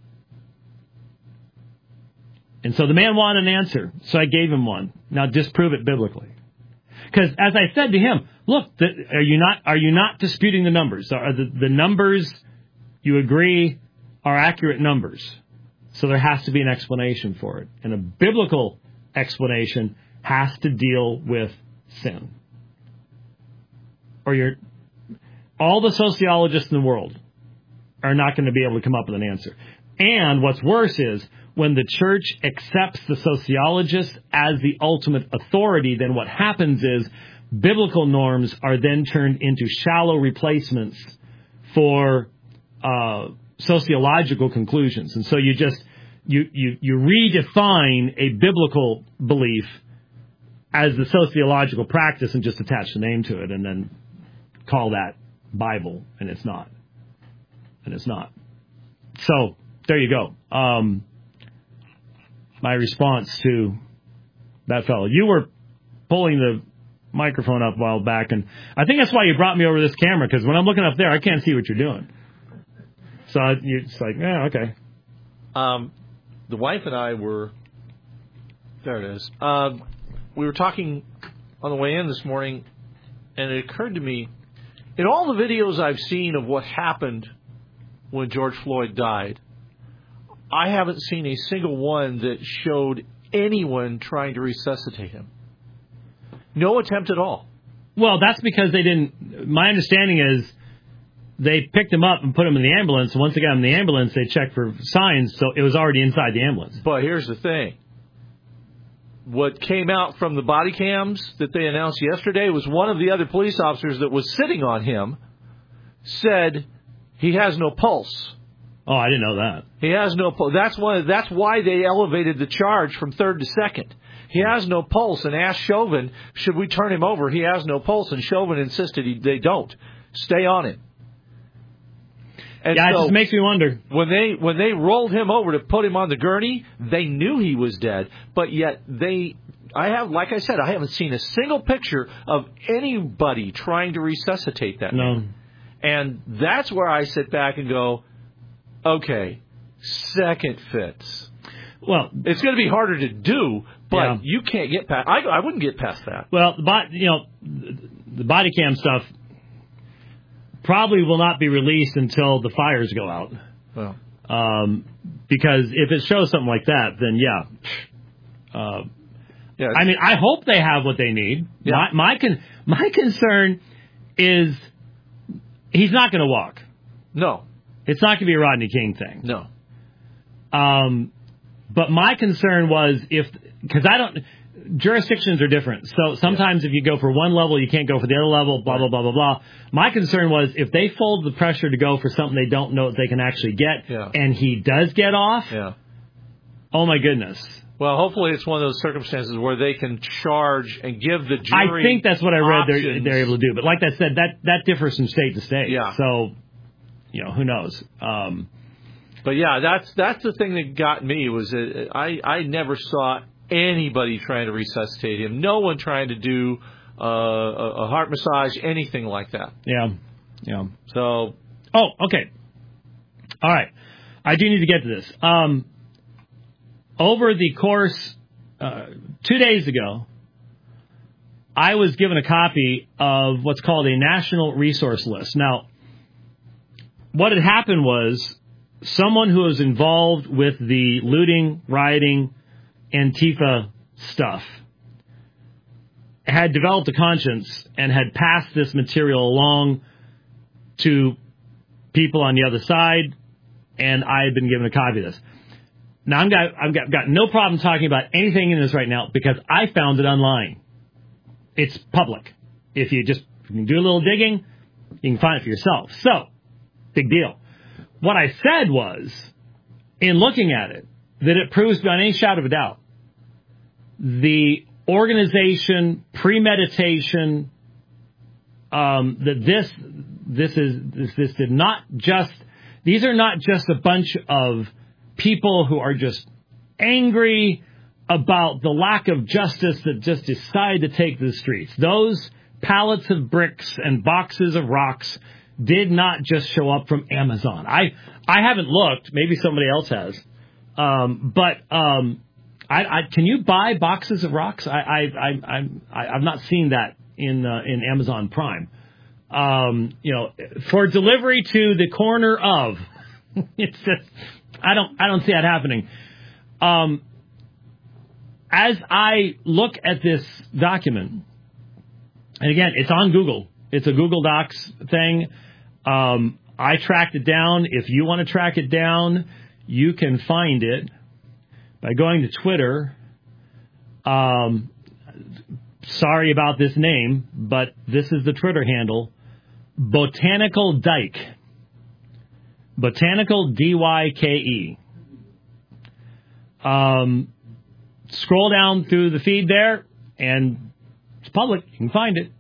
And so the man wanted an answer, so I gave him one. Now disprove it biblically. Because as I said to him, look, the, are you not are you not disputing the numbers? Are the, the numbers you agree are accurate numbers? So there has to be an explanation for it. And a biblical explanation has to deal with sin. Or you're, all the sociologists in the world are not going to be able to come up with an answer. And what's worse is, when the church accepts the sociologist as the ultimate authority, then what happens is biblical norms are then turned into shallow replacements for uh, sociological conclusions. And so you just, you, you, you redefine a biblical belief as the sociological practice and just attach the name to it and then call that Bible, and it's not. And it's not. So, there you go. Um, my response to that fellow. You were pulling the microphone up a while back, and I think that's why you brought me over this camera, because when I'm looking up there, I can't see what you're doing. So you're just like, yeah, okay. Um, the wife and I were, there it is. Um, we were talking on the way in this morning, and it occurred to me, in all the videos I've seen of what happened when George Floyd died, I haven't seen a single one that showed anyone trying to resuscitate him. No attempt at all. Well, that's because they didn't. My understanding is they picked him up and put him in the ambulance. And once they got him in the ambulance, they checked for signs, so it was already inside the ambulance. But here's the thing. What came out from the body cams that they announced yesterday was one of the other police officers that was sitting on him said he has no pulse. Oh, I didn't know that. He has no pulse. That's one. That's why they elevated the charge from third to second. He has no pulse, and asked Chauvin, should we turn him over? He has no pulse, and Chauvin insisted he, they don't. Stay on him. And yeah, so it just makes me wonder. When they when they rolled him over to put him on the gurney, they knew he was dead, but yet they. I have, like I said, I haven't seen a single picture of anybody trying to resuscitate that no. man. And that's where I sit back and go, okay, second fits. Well, it's going to be harder to do, but yeah. you can't get past. I, I wouldn't get past that. Well, the body, you know, the body cam stuff probably will not be released until the fires go out. Well, um, because if it shows something like that, then yeah. Uh, yeah. I mean, I hope they have what they need. Yeah. My my, con- my concern is he's not going to walk. No. It's not going to be a Rodney King thing. No. Um, but my concern was if, because I don't, jurisdictions are different. So sometimes yeah. if you go for one level, you can't go for the other level, blah, blah, blah, blah, blah. My concern was if they fold the pressure to go for something they don't know that they can actually get, yeah. and he does get off, yeah. oh my goodness. Well, hopefully it's one of those circumstances where they can charge and give the jury I think that's what I read they're, they're able to do. But like I said, that, that differs from state to state. Yeah. So, you know, who knows? Um, but yeah, that's that's the thing that got me was that I, I never saw anybody trying to resuscitate him. No one trying to do uh, a, a heart massage, anything like that. Yeah. Yeah. So. Oh, okay. All right. I do need to get to this. Um, over the course, uh, two days ago, I was given a copy of what's called a national resource list. Now, what had happened was someone who was involved with the looting, rioting, Antifa stuff had developed a conscience and had passed this material along to people on the other side, and I had been given a copy of this. Now, I'm got, I've got, got no problem talking about anything in this right now because I found it online. It's public. If you just if you can do a little digging, you can find it for yourself. So, big deal. What I said was, in looking at it, that it proves beyond any shadow of a doubt the organization, premeditation, um, that this this is this, this did not just These are not just a bunch of people who are just angry about the lack of justice that just decide to take to the streets. Those pallets of bricks and boxes of rocks did not just show up from Amazon. I I haven't looked. Maybe somebody else has. Um, but um, I, I, can you buy boxes of rocks? I I I I'm, I, I've not seen that in uh, in Amazon Prime. Um, you know, for delivery to the corner of. It's just I don't I don't see that happening. Um, as I look at this document, and again, it's on Google. It's a Google Docs thing. Um, I tracked it down. If you want to track it down, you can find it by going to Twitter. Um, sorry about this name, but this is the Twitter handle, Botanical Dyke. Botanical D Y K E. Um, scroll down through the feed there, and it's public. You can find it.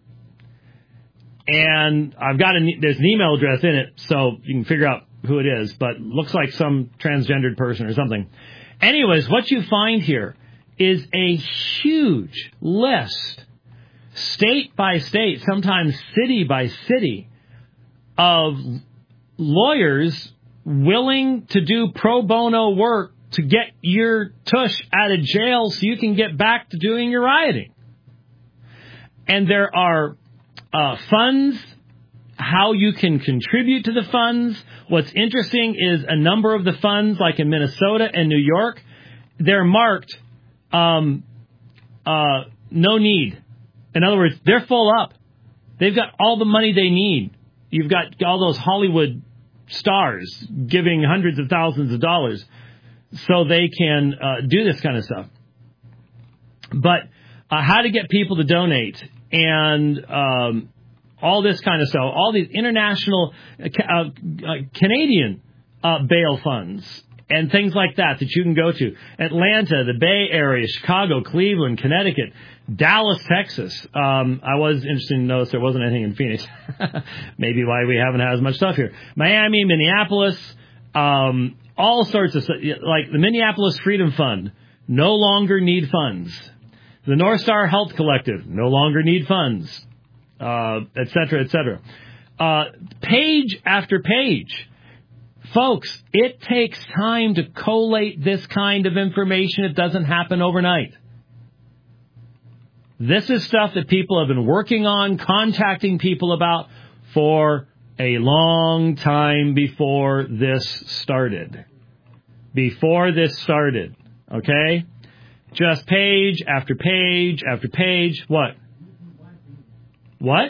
And I've got a, there's an email address in it, so you can figure out who it is, but looks like some transgendered person or something. Anyways, what you find here is a huge list, state by state, sometimes city by city, of lawyers willing to do pro bono work to get your tush out of jail so you can get back to doing your rioting. And there are uh, funds, how you can contribute to the funds. What's interesting is a number of the funds, like in Minnesota and New York, they're marked um, uh, no need. In other words, they're full up. They've got all the money they need. You've got all those Hollywood stars giving hundreds of thousands of dollars so they can uh, do this kind of stuff. But uh, how to get people to donate and um, all this kind of stuff, all these international uh, uh, Canadian uh, bail funds and things like that that you can go to. Atlanta, the Bay Area, Chicago, Cleveland, Connecticut, Dallas, Texas. Um, I was interested to notice there wasn't anything in Phoenix. Maybe why we haven't had as much stuff here. Miami, Minneapolis, um, all sorts of stuff. Like the Minneapolis Freedom Fund, no longer need funds. The North Star Health Collective, no longer need funds, uh, et cetera, et cetera. Uh, page after page. Folks, it takes time to collate this kind of information. It doesn't happen overnight. This is stuff that people have been working on, contacting people about for a long time before this started. Before this started, okay? Just page after page after page. What? What?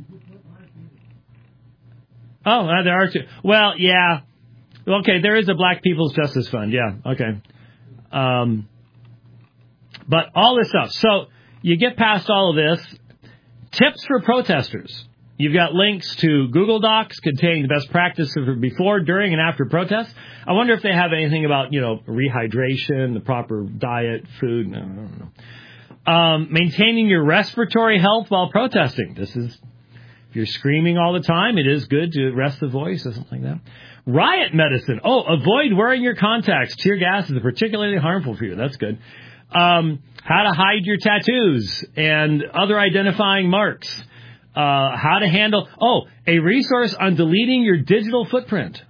Oh, uh, there are two. Well, yeah. Okay, there is a Black People's Justice Fund. Yeah, okay. Um, but all this stuff. So you get past all of this. Tips for protesters. You've got links to Google Docs containing the best practices for before, during, and after protests. I wonder if they have anything about, you know, rehydration, the proper diet, food. No, I don't know. Um, maintaining your respiratory health while protesting. This is, if you're screaming all the time, it is good to rest the voice or something like that. Riot medicine. Oh, avoid wearing your contacts. Tear gas is particularly harmful for you. That's good. Um, how to hide your tattoos and other identifying marks. Uh, how to handle, oh, a resource on deleting your digital footprint.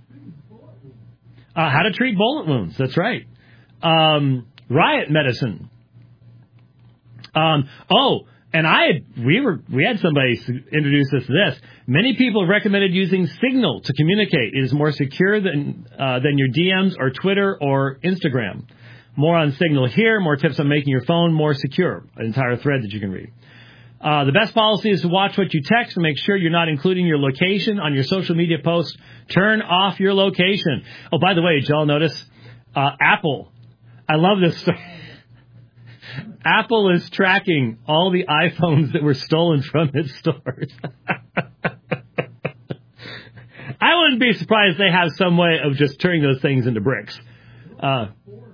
Uh, how to treat bullet wounds. That's right. Um, riot medicine. Um, oh, and I had, we were, we had somebody introduce us to this. Many people have recommended using Signal to communicate. It is more secure than, uh, than your D Ms or Twitter or Instagram. More on Signal here. More tips on making your phone more secure. An entire thread that you can read. Uh, the best policy is to watch what you text and make sure you're not including your location on your social media posts. Turn off your location. Oh, by the way, did y'all notice? Uh, Apple. I love this story. Apple is tracking all the iPhones that were stolen from its stores. I wouldn't be surprised they have some way of just turning those things into bricks. Uh,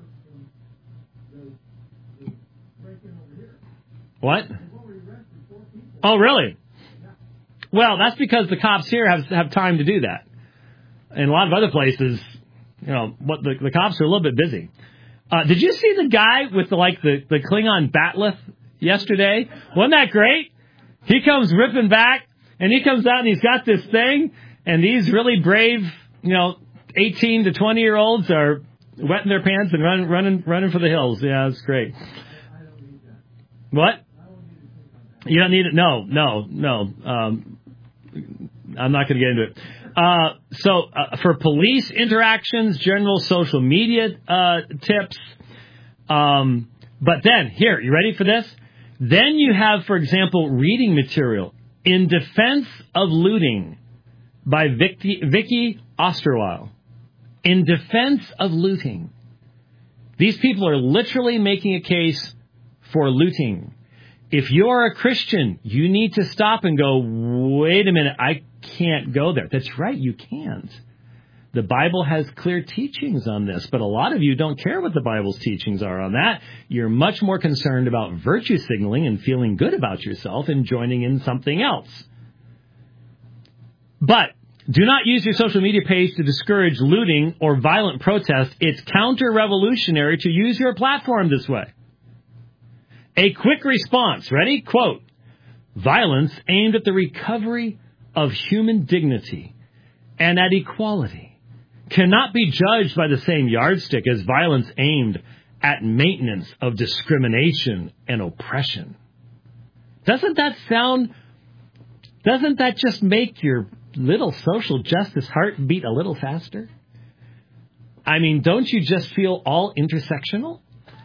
what? Oh, really? Well, that's because the cops here have have time to do that. in a lot of other places, you know, what the, the cops are a little bit busy. Uh, did you see the guy with the, like the, the Klingon bat'leth yesterday? Wasn't that great? He comes ripping back, and he comes out and he's got this thing, and these really brave, you know, eighteen to twenty year olds are wetting their pants and running, running, running for the hills. Yeah, it's great. What? You don't need it? No, no, no. Um, I'm not going to get into it. Uh, so uh, for police interactions, general social media uh, tips. Um, but then, here, you ready for this? Then you have, for example, reading material. In Defense of Looting by Vicky, Vicky Osterweil. In Defense of Looting. These people are literally making a case for looting. If you're a Christian, you need to stop and go, wait a minute, I can't go there. That's right, you can't. The Bible has clear teachings on this, but a lot of you don't care what the Bible's teachings are on that. You're much more concerned about virtue signaling and feeling good about yourself and joining in something else. But do not use your social media page to discourage looting or violent protest. It's counter-revolutionary to use your platform this way. A quick response. Ready? Quote, violence aimed at the recovery of human dignity and at equality cannot be judged by the same yardstick as violence aimed at maintenance of discrimination and oppression. Doesn't that sound, doesn't that just make your little social justice heart beat a little faster? I mean, don't you just feel all intersectional?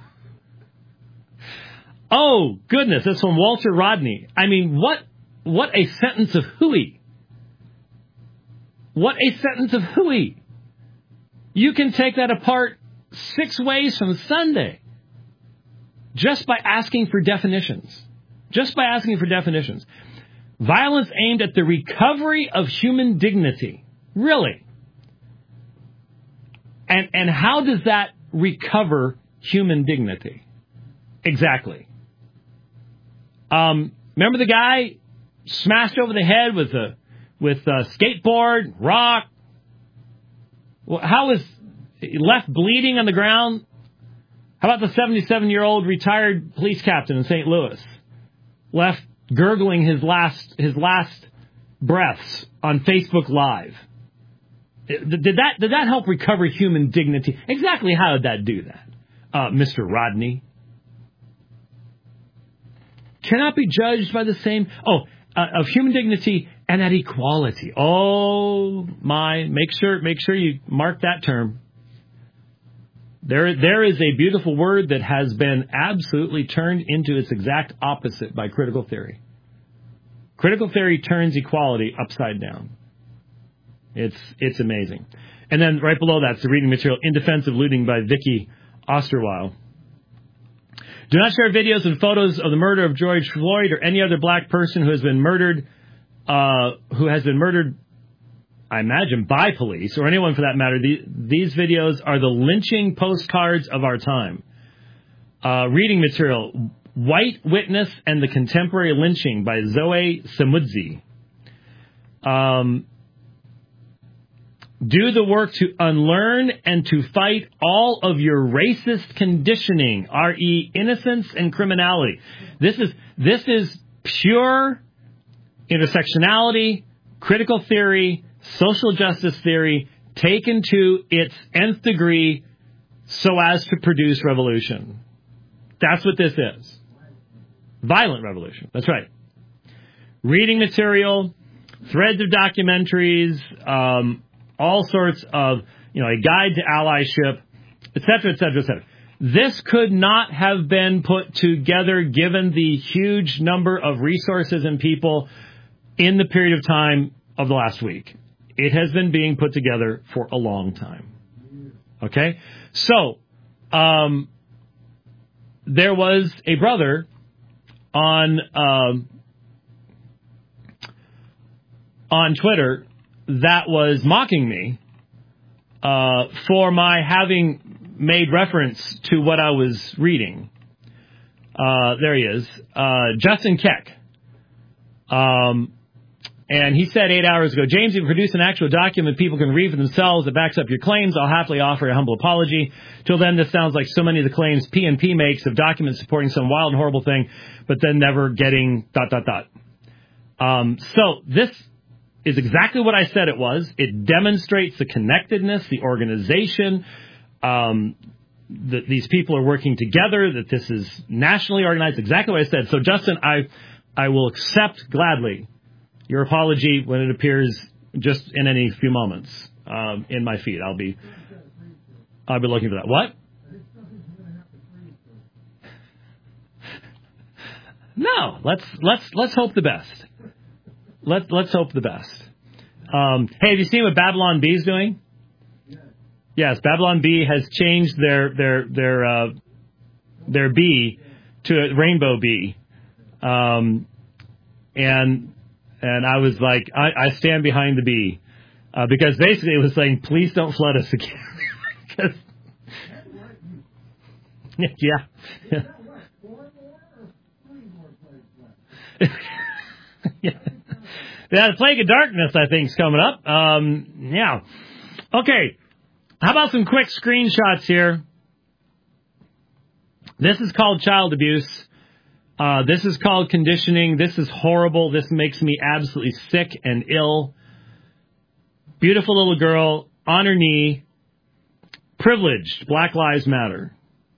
Oh, goodness, that's from Walter Rodney. I mean, what what a sentence of hooey. What a sentence of hooey. You can take that apart six ways from Sunday just by asking for definitions. Just by asking for definitions. Violence aimed at the recovery of human dignity. Really? And and how does that recover human dignity? Exactly. Um, remember the guy smashed over the head with a with a skateboard, rock? Well, how was he left bleeding on the ground? How about the seventy-seven-year-old retired police captain in Saint Louis, left gurgling his last his last breaths on Facebook Live? Did that did that help recover human dignity? Exactly how did that do that, uh, Mister Rodney? Cannot be judged by the same, oh, uh, of human dignity and at equality. Oh, my, make sure, make sure you mark that term. There, there is a beautiful word that has been absolutely turned into its exact opposite by critical theory. Critical theory turns equality upside down. It's, it's amazing. And then right below that's the reading material, In Defense of Looting by Vicky Osterweil. Do not share videos and photos of the murder of George Floyd or any other black person who has been murdered, uh, who has been murdered, I imagine, by police, or anyone for that matter. The, these videos are the lynching postcards of our time. Uh, reading material, White Witness and the Contemporary Lynching by Zoe Samudzi. Um... Do the work to unlearn and to fight all of your racist conditioning, that is, innocence and criminality. This is this is pure intersectionality, critical theory, social justice theory, taken to its nth degree so as to produce revolution. That's what this is. Violent revolution. That's right. Reading material, threads of documentaries, um, all sorts of, you know, a guide to allyship, et cetera, et cetera, et cetera. This could not have been put together given the huge number of resources and people in the period of time of the last week. It has been being put together for a long time. Okay? So, um, there was a brother on, um, on Twitter that was mocking me uh, for my having made reference to what I was reading. Uh, there he is. Uh, Justin Keck. Um, And he said eight hours ago, James, if you produce an actual document people can read for themselves that backs up your claims, I'll happily offer a humble apology. Till then, this sounds like so many of the claims P N P makes of documents supporting some wild and horrible thing, but then never getting dot, dot, dot. Um, so this is exactly what I said it was. It demonstrates the connectedness, the organization, um, that these people are working together, that this is nationally organized, exactly what I said. So, Justin, I I will accept gladly your apology when it appears just in any few moments um, in my feed. I'll be I'll be looking for that. What? No, let's let's let's hope the best. Let let's hope the best. Um, hey, have you seen what Babylon B is doing? Yes, Babylon B has changed their their their uh, their B to a rainbow B, um, and and I was like, I, I stand behind the B, uh, because basically it was saying, please don't flood us again. yeah. yeah. yeah. The plague of darkness, I think, is coming up. Um, yeah. Okay. How about some quick screenshots here? This is called child abuse. Uh, this is called conditioning. This is horrible. This makes me absolutely sick and ill. Beautiful little girl on her knee. Privileged. Black Lives Matter.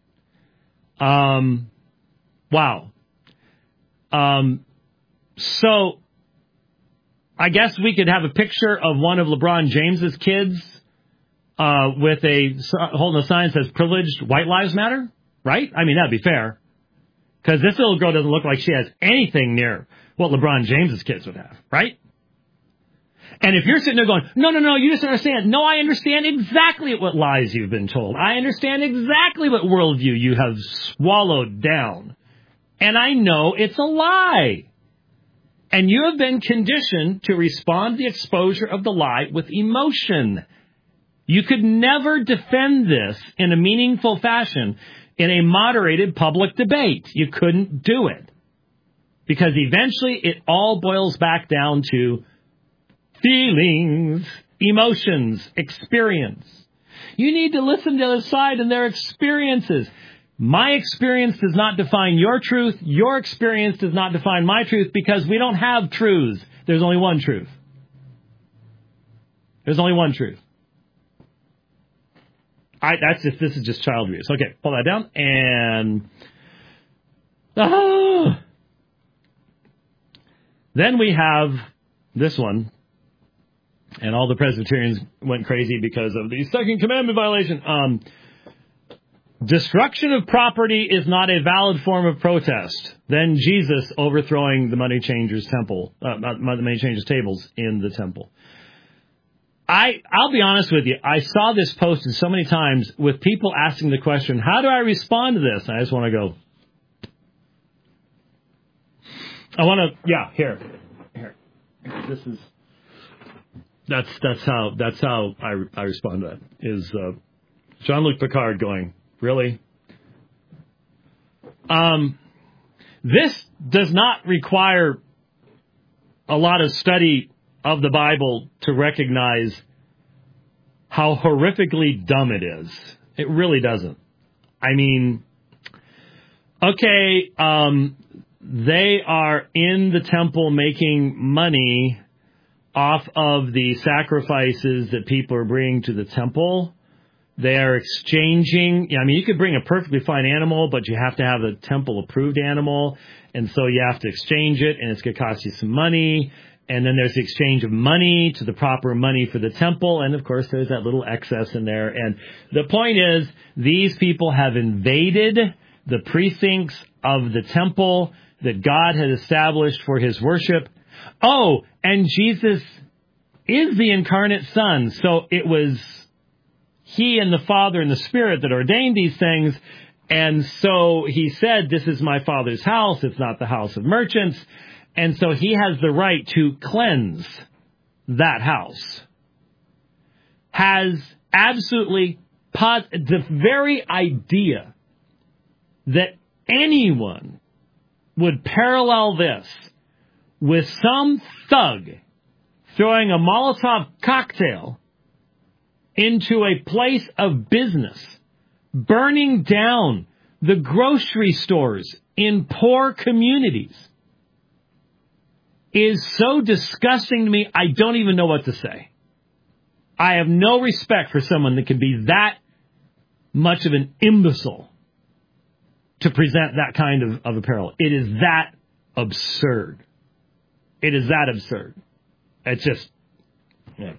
Um, wow. Um, so, I guess we could have a picture of one of LeBron James's kids uh, with a holding a sign that says "Privileged White Lives Matter," right? I mean, that'd be fair. Because this little girl doesn't look like she has anything near what LeBron James's kids would have, right? And if you're sitting there going, no, no, no, you just understand. No, I understand exactly what lies you've been told. I understand exactly what worldview you have swallowed down. And I know it's a lie. And you have been conditioned to respond to the exposure of the lie with emotion. You could never defend this in a meaningful fashion in a moderated public debate. You couldn't do it. Because eventually it all boils back down to feelings, emotions, experience. You need to listen to the other side and their experiences. My experience does not define your truth. Your experience does not define my truth, because we don't have truths. There's only one truth. There's only one truth. I, that's just, this is just child abuse. Okay, pull that down. And ah. Then we have this one. And all the Presbyterians went crazy because of the second commandment violation. Um, destruction of property is not a valid form of protest. Then Jesus overthrowing the money changers' temple, uh, the money changers' tables in the temple. I, I'll be honest with you. I saw this posted so many times with people asking the question, how do I respond to this? And I just want to go, I want to, yeah, here, here. This is, that's, that's how, that's how I, I respond to that, is uh, Jean-Luc Picard going, really? Um, this does not require a lot of study of the Bible to recognize how horrifically dumb it is. It really doesn't. I mean, okay, um, they are in the temple making money off of the sacrifices that people are bringing to the temple. They are exchanging. I mean, you could bring a perfectly fine animal, but you have to have a temple-approved animal, and so you have to exchange it, and it's going to cost you some money. And then there's the exchange of money to the proper money for the temple. And, of course, there's that little excess in there. And the point is, these people have invaded the precincts of the temple that God had established for his worship. Oh, and Jesus is the incarnate Son. So it was he and the Father and the Spirit that ordained these things. And so he said, this is my Father's house. It's not the house of merchants. And so he has the right to cleanse that house. Has absolutely, pos- the very idea that anyone would parallel this with some thug throwing a Molotov cocktail into a place of business, burning down the grocery stores in poor communities is so disgusting to me, I don't even know what to say. I have no respect for someone that can be that much of an imbecile to present that kind of, of apparel. It is that absurd. It is that absurd. It's just... Yeah.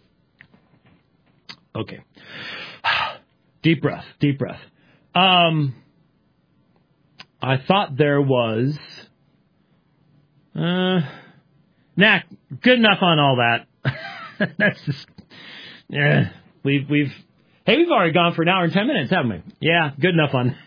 Okay. Deep breath, deep breath. Um, I thought there was... Uh, nah, good enough on all that. That's just... Yeah, we've... we've Hey, we've already gone for an hour and ten minutes, haven't we? Yeah, good enough on...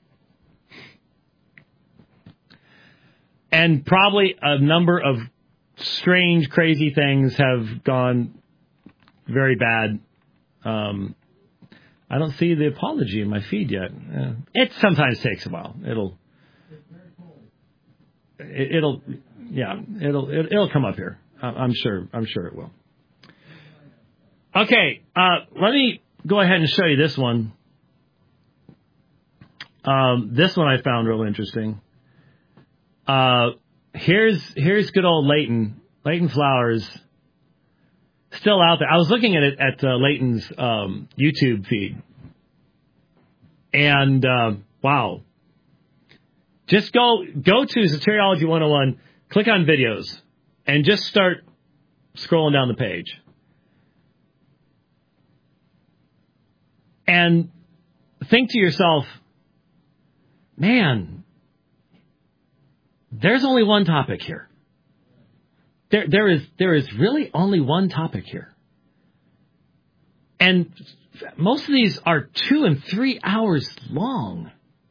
And probably a number of strange, crazy things have gone very bad. Um, I don't see the apology in my feed yet. Uh, it sometimes takes a while. It'll... It, it'll... Yeah, it'll it, it'll come up here. I'm sure. I'm sure it will. Okay, uh, let me go ahead and show you this one. Um, this one I found real interesting. Uh, here's here's good old Leighton, Leighton Flowers, still out there. I was looking at it at uh, Leighton's um, YouTube feed, and uh, wow, just go go to Soteriology one oh one, click on videos, and just start scrolling down the page, and think to yourself, man, there's only one topic here. There, there is, there is really only one topic here. And most of these are two and three hours long.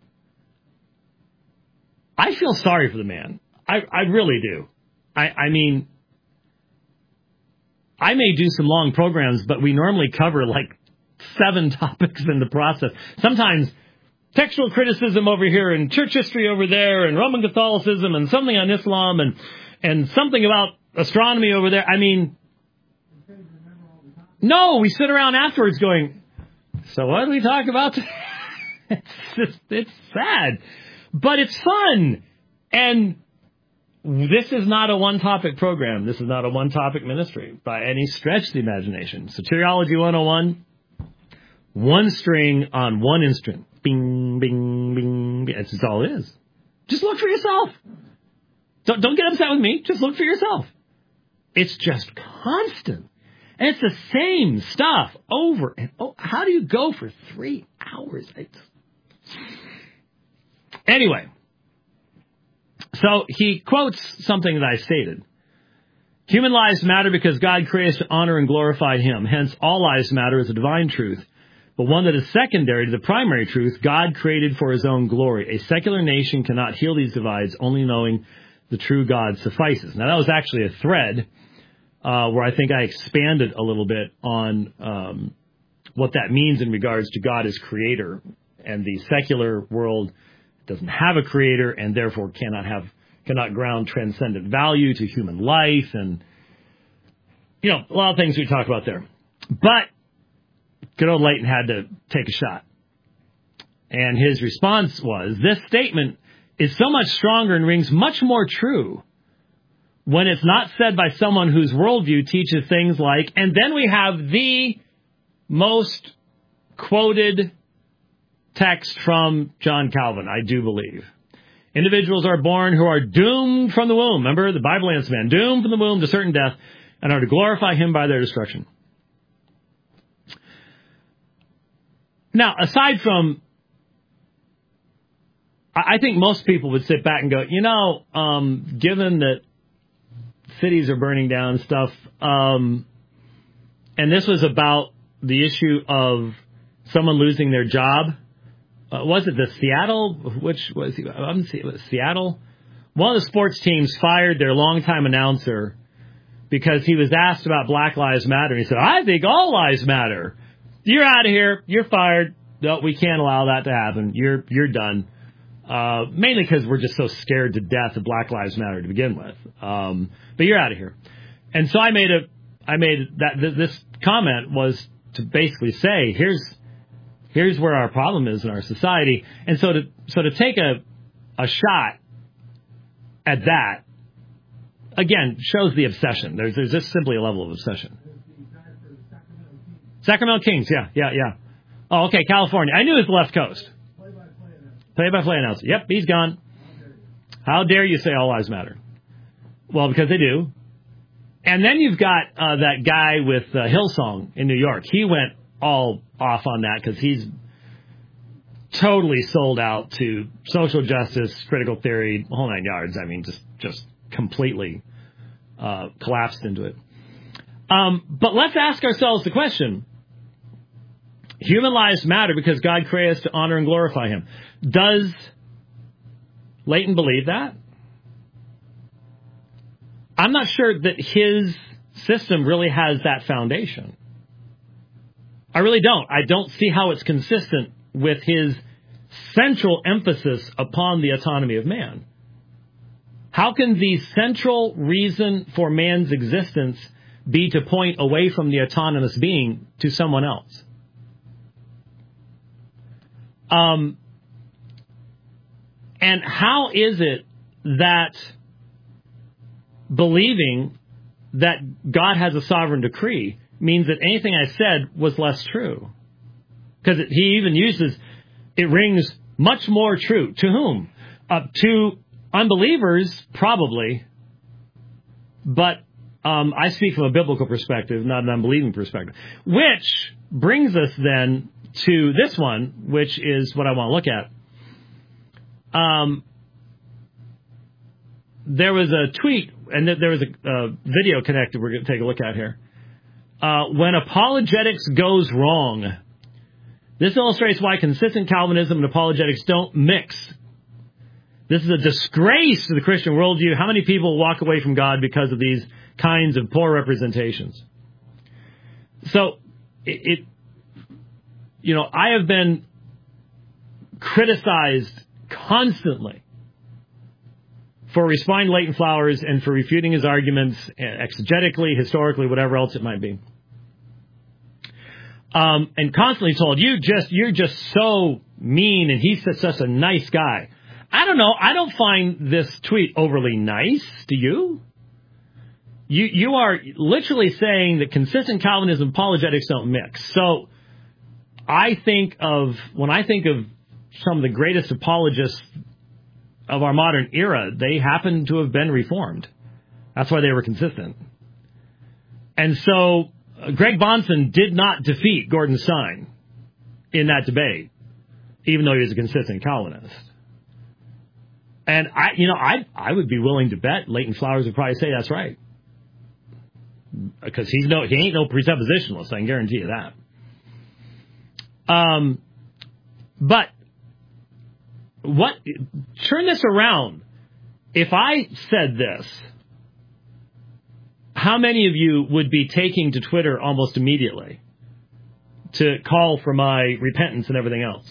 I feel sorry for the man. I, I really do. I, I mean, I may do some long programs, but we normally cover like seven topics in the process. Sometimes textual criticism over here and church history over there and Roman Catholicism and something on Islam and, and something about astronomy over there. I mean, no, we sit around afterwards going, so what did we talk about today? It's just, it's sad, but it's fun. And this is not a one-topic program. This is not a one-topic ministry by any stretch of the imagination. Soteriology one oh one, one string on one instrument. Bing, bing, bing. That's just all it is. Just look for yourself. Don't, don't get upset with me. Just look for yourself. It's just constant. And it's the same stuff over and over. How do you go for three hours? It's... Anyway, so he quotes something that I stated. Human lives matter because God created us to honor and glorify Him. Hence, all lives matter as a divine truth, but one that is secondary to the primary truth God created for His own glory. A secular nation cannot heal these divides, only knowing the true God suffices. Now, that was actually a thread uh, where I think I expanded a little bit on um, what that means in regards to God as creator. And the secular world doesn't have a creator and therefore cannot have cannot ground transcendent value to human life. And, you know, a lot of things we talk about there. But good old Leighton had to take a shot. And his response was, this statement is so much stronger and rings much more true when it's not said by someone whose worldview teaches things like, and then we have the most quoted text from John Calvin, I do believe. Individuals are born who are doomed from the womb. Remember, the Bible answers man, doomed from the womb to certain death, and are to glorify Him by their destruction. Now, aside from, I think most people would sit back and go, you know, um, given that cities are burning down and stuff, um, and this was about the issue of someone losing their job. Uh, was it the Seattle? Which was it? I'm was Seattle? One of the sports teams fired their longtime announcer because he was asked about Black Lives Matter. He said, I think all lives matter. You're out of here. You're fired. No, we can't allow that to happen. You're you're done. Uh, mainly because we're just so scared to death of Black Lives Matter to begin with. Um, but you're out of here. And so I made a I made that th- this comment was to basically say, here's here's where our problem is in our society. And so to so to take a a shot at that, again, shows the obsession. There's there's just simply a level of obsession. Sacramento Kings, yeah, yeah, yeah. Oh, okay, California. I knew it was the left coast. Play-by-play announcer. Yep, he's gone. How dare you say all lives matter? Well, because they do. And then you've got uh, that guy with uh, Hillsong in New York. He went all off on that because he's totally sold out to social justice, critical theory, the whole nine yards. I mean, just just completely uh, collapsed into it. Um, but let's ask ourselves the question. Human lives matter because God created us to honor and glorify Him. Does Leighton believe that? I'm not sure that his system really has that foundation. I really don't. I don't see how it's consistent with his central emphasis upon the autonomy of man. How can the central reason for man's existence be to point away from the autonomous being to someone else? Um, and how is it that believing that God has a sovereign decree means that anything I said was less true? Because he even uses, it rings much more true. To whom? Uh, to unbelievers, probably. But um, I speak from a biblical perspective, not an unbelieving perspective. Which brings us then to this one, which is what I want to look at. Um, there was a tweet, and there was a uh, video connected we're going to take a look at here. Uh, when apologetics goes wrong. This illustrates why consistent Calvinism and apologetics don't mix. This is a disgrace to the Christian worldview. How many people walk away from God because of these kinds of poor representations? So, it, it you know, I have been criticized constantly for responding to Leighton Flowers and for refuting his arguments exegetically, historically, whatever else it might be. Um, and constantly told, you just, you're just so mean, and he's such, such a nice guy. I don't know. I don't find this tweet overly nice. Do you? You, you are literally saying that consistent Calvinism and apologetics don't mix. So I think of, when I think of some of the greatest apologists of our modern era, they happen to have been Reformed. That's why they were consistent. And so uh, Greg Bahnsen did not defeat Gordon Stein in that debate, even though he was a consistent Calvinist. And I, you know, I I would be willing to bet Leighton Flowers would probably say that's right, because he's no he ain't no presuppositionalist. I can guarantee you that. Um, but what turn this around? If I said this, how many of you would be taking to Twitter almost immediately to call for my repentance and everything else?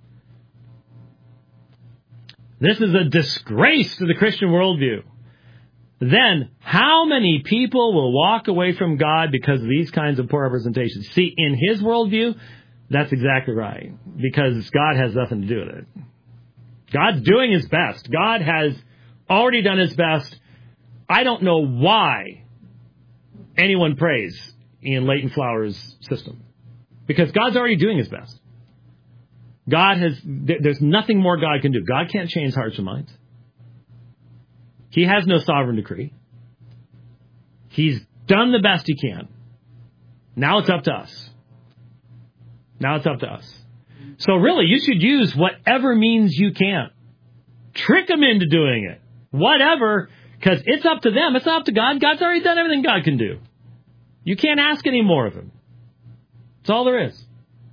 This is a disgrace to the Christian worldview. Then, how many people will walk away from God because of these kinds of poor representations? See, in his worldview, that's exactly right, because God has nothing to do with it. God's doing his best. God has already done his best. I don't know why anyone prays in Leighton Flowers' system, because God's already doing his best. God has, there's nothing more God can do. God can't change hearts and minds. He has no sovereign decree. He's done the best he can. Now it's up to us. Now it's up to us. So really, you should use whatever means you can. Trick them into doing it. Whatever, because it's up to them. It's not up to God. God's already done everything God can do. You can't ask any more of him. That's all there is.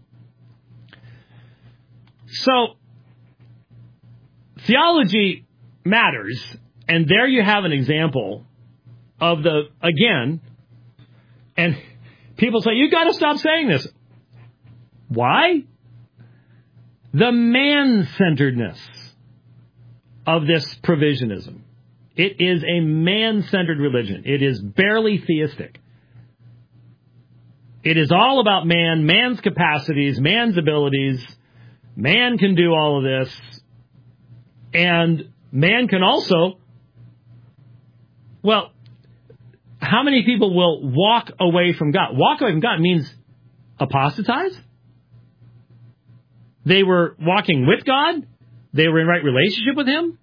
So, theology matters, and there you have an example of the, again, and people say, you got to stop saying this. Why? The man-centeredness of this provisionism. It is a man-centered religion. It is barely theistic. It is all about man, man's capacities, man's abilities. Man can do all of this. And man can also, well, how many people will walk away from God? Walk away from God means apostatize. They were walking with God. They were in right relationship with Him.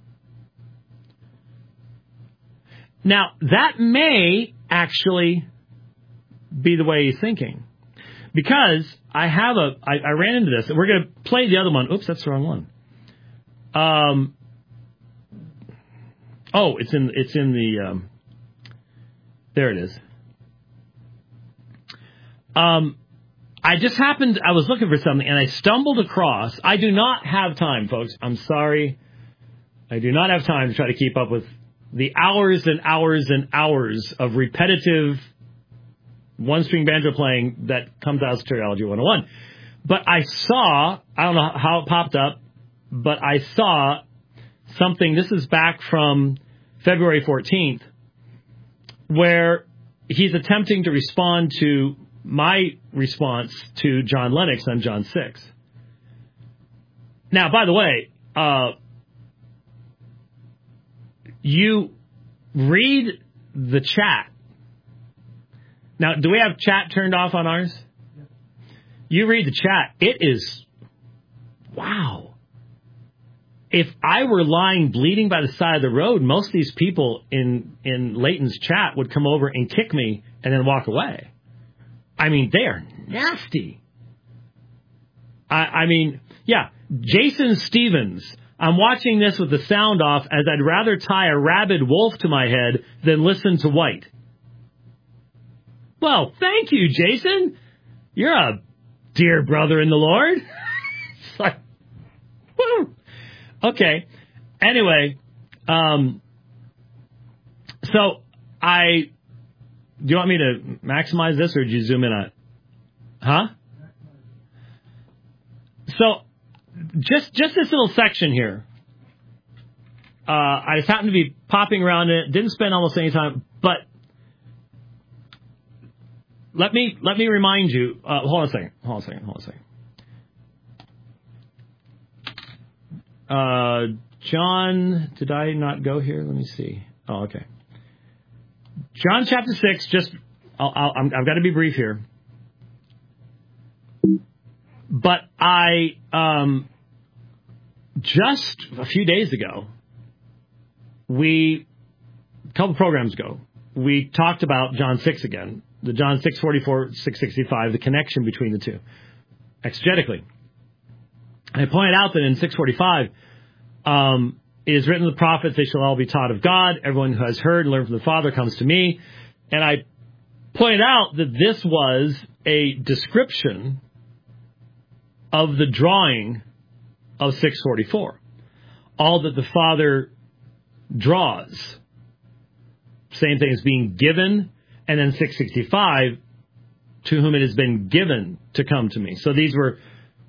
Now, that may actually be the way he's thinking. Because I have a, I, I ran into this. We're going to play the other one. Oops, that's the wrong one. Um. Oh, it's in, it's in the, um, there it is. Um, I just happened, I was looking for something, and I stumbled across, I do not have time, folks. I'm sorry. I do not have time to try to keep up with the hours and hours and hours of repetitive one-string banjo playing that comes out of Soteriology one oh one. But I saw, I don't know how it popped up, but I saw something, this is back from February fourteenth, where he's attempting to respond to my response to John Lennox on John six. Now, by the way, uh, you read the chat. Now, do we have chat turned off on ours? You read the chat. It is, wow. If I were lying bleeding by the side of the road, most of these people in, in Leighton's chat would come over and kick me and then walk away. I mean, they are nasty. I, I mean, yeah, Jason Stevens. I'm watching this with the sound off as I'd rather tie a rabid wolf to my head than listen to White. Well, thank you, Jason. You're a dear brother in the Lord. It's like, woo. Okay. Anyway, um, so I, do you want me to maximize this or did you zoom in on it? Huh? So, just just this little section here. Uh, I just happened to be popping around in it. Didn't spend almost any time, but let me let me remind you. Uh, hold on a second. Hold on a second. Hold on a second. Uh, John, did I not go here? Let me see. Oh, okay. John chapter six. Just, I'll, I'll, I've got to be brief here. But I, um, just a few days ago, we, a couple programs ago, we talked about John six again, the John six forty-four, six sixty-five, the connection between the two, exegetically. And I pointed out that in six forty-five, um, it is written to the prophets, they shall all be taught of God. Everyone who has heard and learned from the Father comes to me. And I pointed out that this was a description of the drawing of six forty-four. All that the Father draws. Same thing as being given. And then six sixty-five, to whom it has been given to come to me. So these were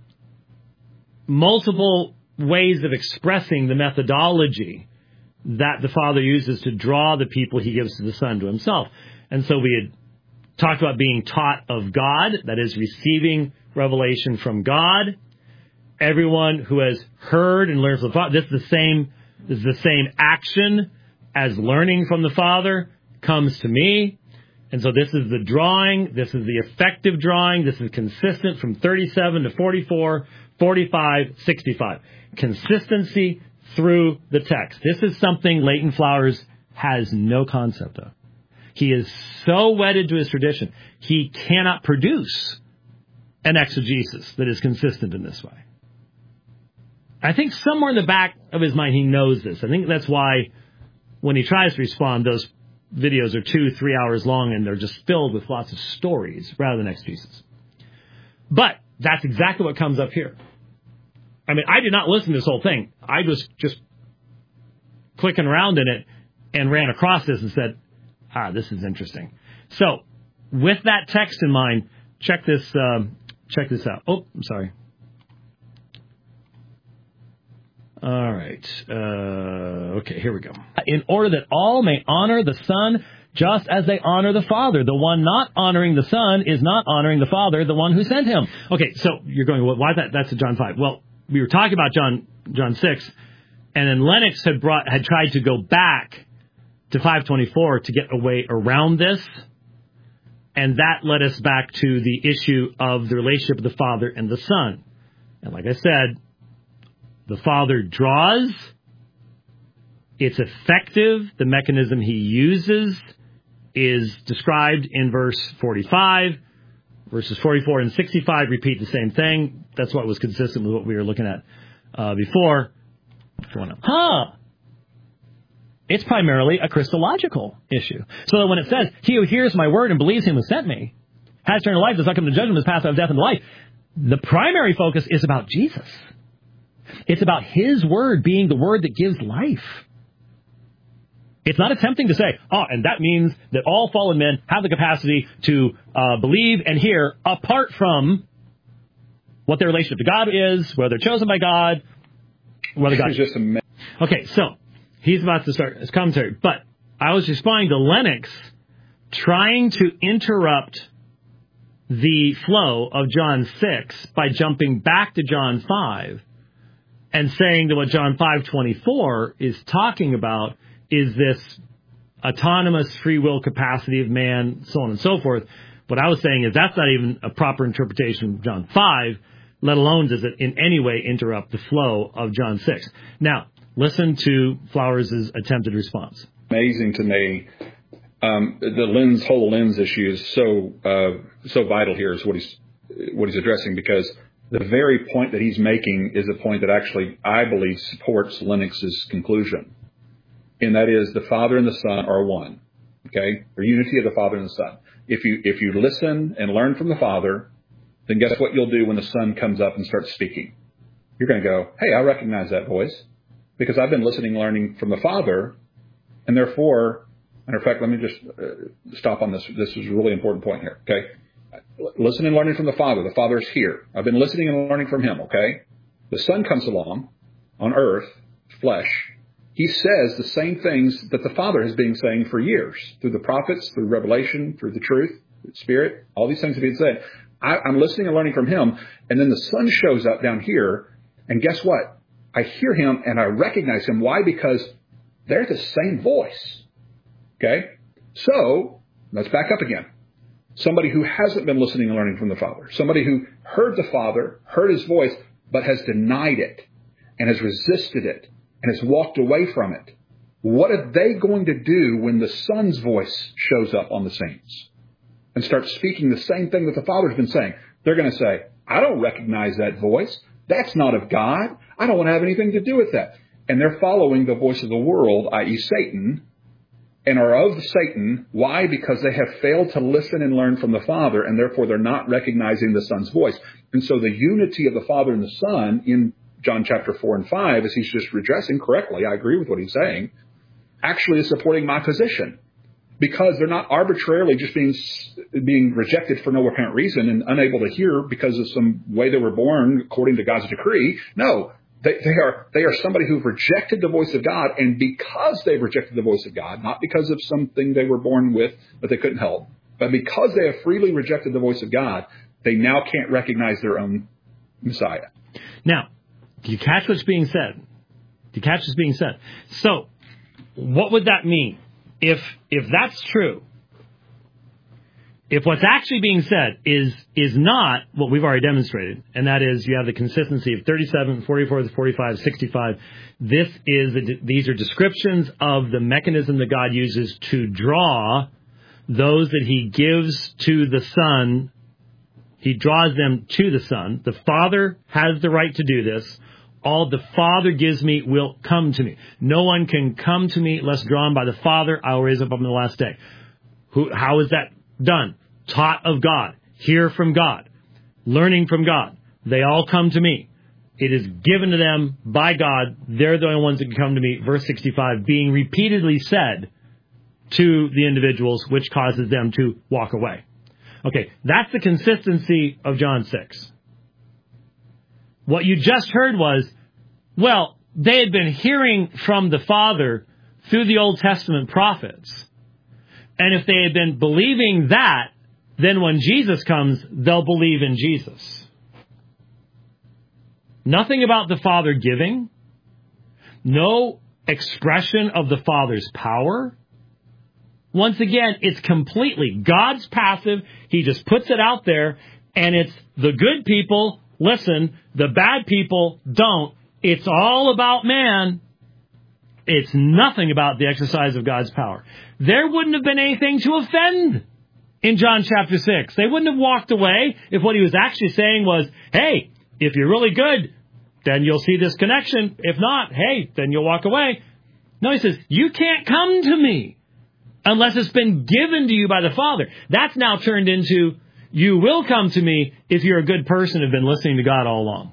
multiple ways of expressing the methodology that the Father uses to draw the people he gives to the Son to himself. And so we had talked about being taught of God, that is receiving revelation from God. Everyone who has heard and learned from the Father, this is the same, this is the same action as learning from the Father, comes to me. And so this is the drawing, this is the effective drawing, this is consistent from thirty-seven to forty-four, forty-five, sixty-five. Consistency through the text. This is something Leighton Flowers has no concept of. He is so wedded to his tradition, he cannot produce an exegesis that is consistent in this way. I think somewhere in the back of his mind he knows this. I think that's why when he tries to respond, those videos are two, three hours long and they're just filled with lots of stories rather than exegesis. But that's exactly what comes up here. I mean, I did not listen to this whole thing. I was just clicking around in it and ran across this and said, ah, this is interesting. So with that text in mind, check this, um, check this out. Oh, I'm sorry. All right. Uh, okay, here we go. In order that all may honor the Son, just as they honor the Father. The one not honoring the Son is not honoring the Father, the one who sent him. Okay, so you're going, well, why that? That's John five. Well, we were talking about John John six, and then Lennox had brought had tried to go back to five twenty-four to get a way around this, and that led us back to the issue of the relationship of the Father and the Son. And like I said, the Father draws. It's effective. The mechanism he uses is described in verse forty-five. Verses forty-four and sixty-five repeat the same thing. That's what was consistent with what we were looking at uh, before. Huh. It's primarily a Christological issue. So that when it says, he who hears my word and believes him who sent me has eternal life, does not come to judgment, is passed out of death into life. The primary focus is about Jesus. It's about his word being the word that gives life. It's not attempting to say, oh, and that means that all fallen men have the capacity to uh, believe and hear apart from what their relationship to God is, whether they're chosen by God, whether God... Just a okay, so he's about to start his commentary, but I was responding to Lennox trying to interrupt the flow of John six by jumping back to John five and saying that what John five twenty-four is talking about is this autonomous free will capacity of man, so on and so forth. What I was saying is that's not even a proper interpretation of John five, let alone does it in any way interrupt the flow of John six. Now, listen to Flowers' attempted response. Amazing to me. Um, the lens, whole lens issue is so uh, so vital here is what he's what he's addressing, because the very point that he's making is a point that actually, I believe, supports Lennox's conclusion. And that is the Father and the Son are one, okay? Or unity of the Father and the Son. If you if you listen and learn from the Father, then guess what you'll do when the Son comes up and starts speaking? You're going to go, hey, I recognize that voice because I've been listening and learning from the Father, and therefore, matter of fact, let me just uh, stop on this. This is a really important point here, okay? Listen and learning from the Father. The Father is here. I've been listening and learning from him, okay? The Son comes along on earth, flesh. He says the same things that the Father has been saying for years, through the prophets, through Revelation, through the truth, the Spirit, all these things have been said. I, I'm listening and learning from him, and then the Son shows up down here, and guess what? I hear him, and I recognize him. Why? Because they're the same voice, okay? So, let's back up again. Somebody who hasn't been listening and learning from the Father, somebody who heard the Father, heard his voice, but has denied it, and has resisted it, and has walked away from it. What are they going to do when the Son's voice shows up on the saints and starts speaking the same thing that the Father's been saying? They're going to say, I don't recognize that voice. That's not of God. I don't want to have anything to do with that. And they're following the voice of the world, that is. Satan, and are of Satan. Why? Because they have failed to listen and learn from the Father, and therefore they're not recognizing the Son's voice. And so the unity of the Father and the Son in John chapter four and five, as he's just redressing correctly, I agree with what he's saying, actually is supporting my position. Because they're not arbitrarily just being being rejected for no apparent reason and unable to hear because of some way they were born according to God's decree. No, they, they are they are somebody who've rejected the voice of God, and because they've rejected the voice of God, not because of something they were born with that they couldn't help, but because they have freely rejected the voice of God, they now can't recognize their own Messiah. Now, do you catch what's being said? Do you catch what's being said? So, what would that mean? If if that's true, if what's actually being said is is not what we've already demonstrated, and that is you have the consistency of thirty-seven, forty-four, forty-five, sixty-five. This is a, these are descriptions of the mechanism that God uses to draw those that he gives to the Son. He draws them to the Son. The Father has the right to do this. All the Father gives me will come to me. No one can come to me unless drawn by the Father. I will raise up on the last day. Who, how is that done? Taught of God. Hear from God. Learning from God. They all come to me. It is given to them by God. They're the only ones that can come to me. Verse sixty-five, being repeatedly said to the individuals, which causes them to walk away. Okay, that's the consistency of John six. What you just heard was, well, they had been hearing from the Father through the Old Testament prophets. And if they had been believing that, then when Jesus comes, they'll believe in Jesus. Nothing about the Father giving. No expression of the Father's power. Once again, it's completely God's passive. He just puts it out there, and it's the good people listen, the bad people don't. It's all about man. It's nothing about the exercise of God's power. There wouldn't have been anything to offend in John chapter six. They wouldn't have walked away if what he was actually saying was, hey, if you're really good, then you'll see this connection. If not, hey, then you'll walk away. No, he says, you can't come to me unless it's been given to you by the Father. That's now turned into, you will come to me if you're a good person and have been listening to God all along.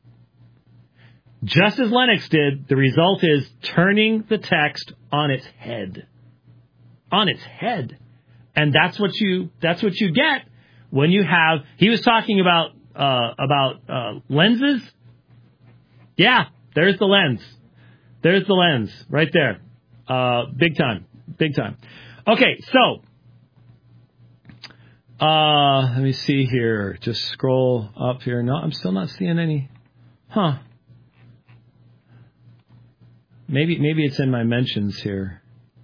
Just as Lennox did, the result is turning the text on its head. On its head. And that's what you that's what you get when you have, he was talking about uh, about uh, lenses. Yeah, there's the lens. There's the lens right there. Uh, big time. Big time. Okay, so uh, let me see here. Just scroll up here. No, I'm still not seeing any. Huh. Maybe maybe it's in my mentions here.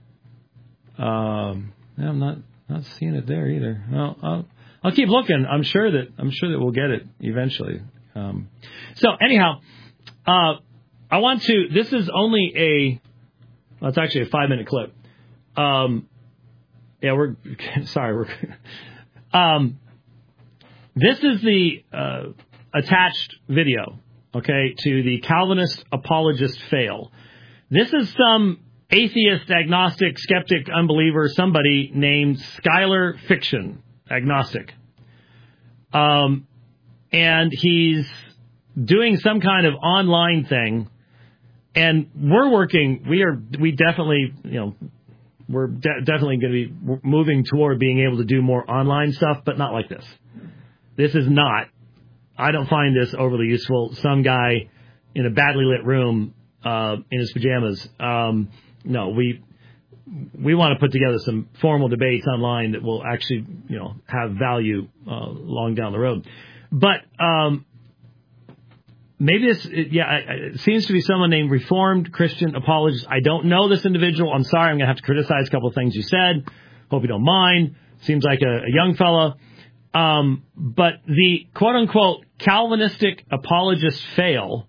Um, no, I'm not not seeing it there either. Well, I'll I'll keep looking. I'm sure that I'm sure that we'll get it eventually. Um, so anyhow, uh, I want to. This is only a. Well, it's actually a five minute clip. Um, yeah, we're sorry. We're. Um, this is the uh, attached video. Okay, to the Calvinist apologist fail. This is some atheist, agnostic, skeptic, unbeliever, somebody named Skylar Fiction, agnostic. Um, and he's doing some kind of online thing. And we're working, we are, we definitely, you know, we're de- definitely going to be moving toward being able to do more online stuff, but not like this. This is not, I don't find this overly useful. Some guy in a badly lit room, Uh, in his pajamas. Um, no, we we want to put together some formal debates online that will actually, you know, have value uh, long down the road. But um, maybe this, yeah, it seems to be someone named Reformed Christian Apologist. I don't know this individual. I'm sorry. I'm going to have to criticize a couple of things you said. Hope you don't mind. Seems like a, a young fella. Um, but the quote unquote Calvinistic apologist fail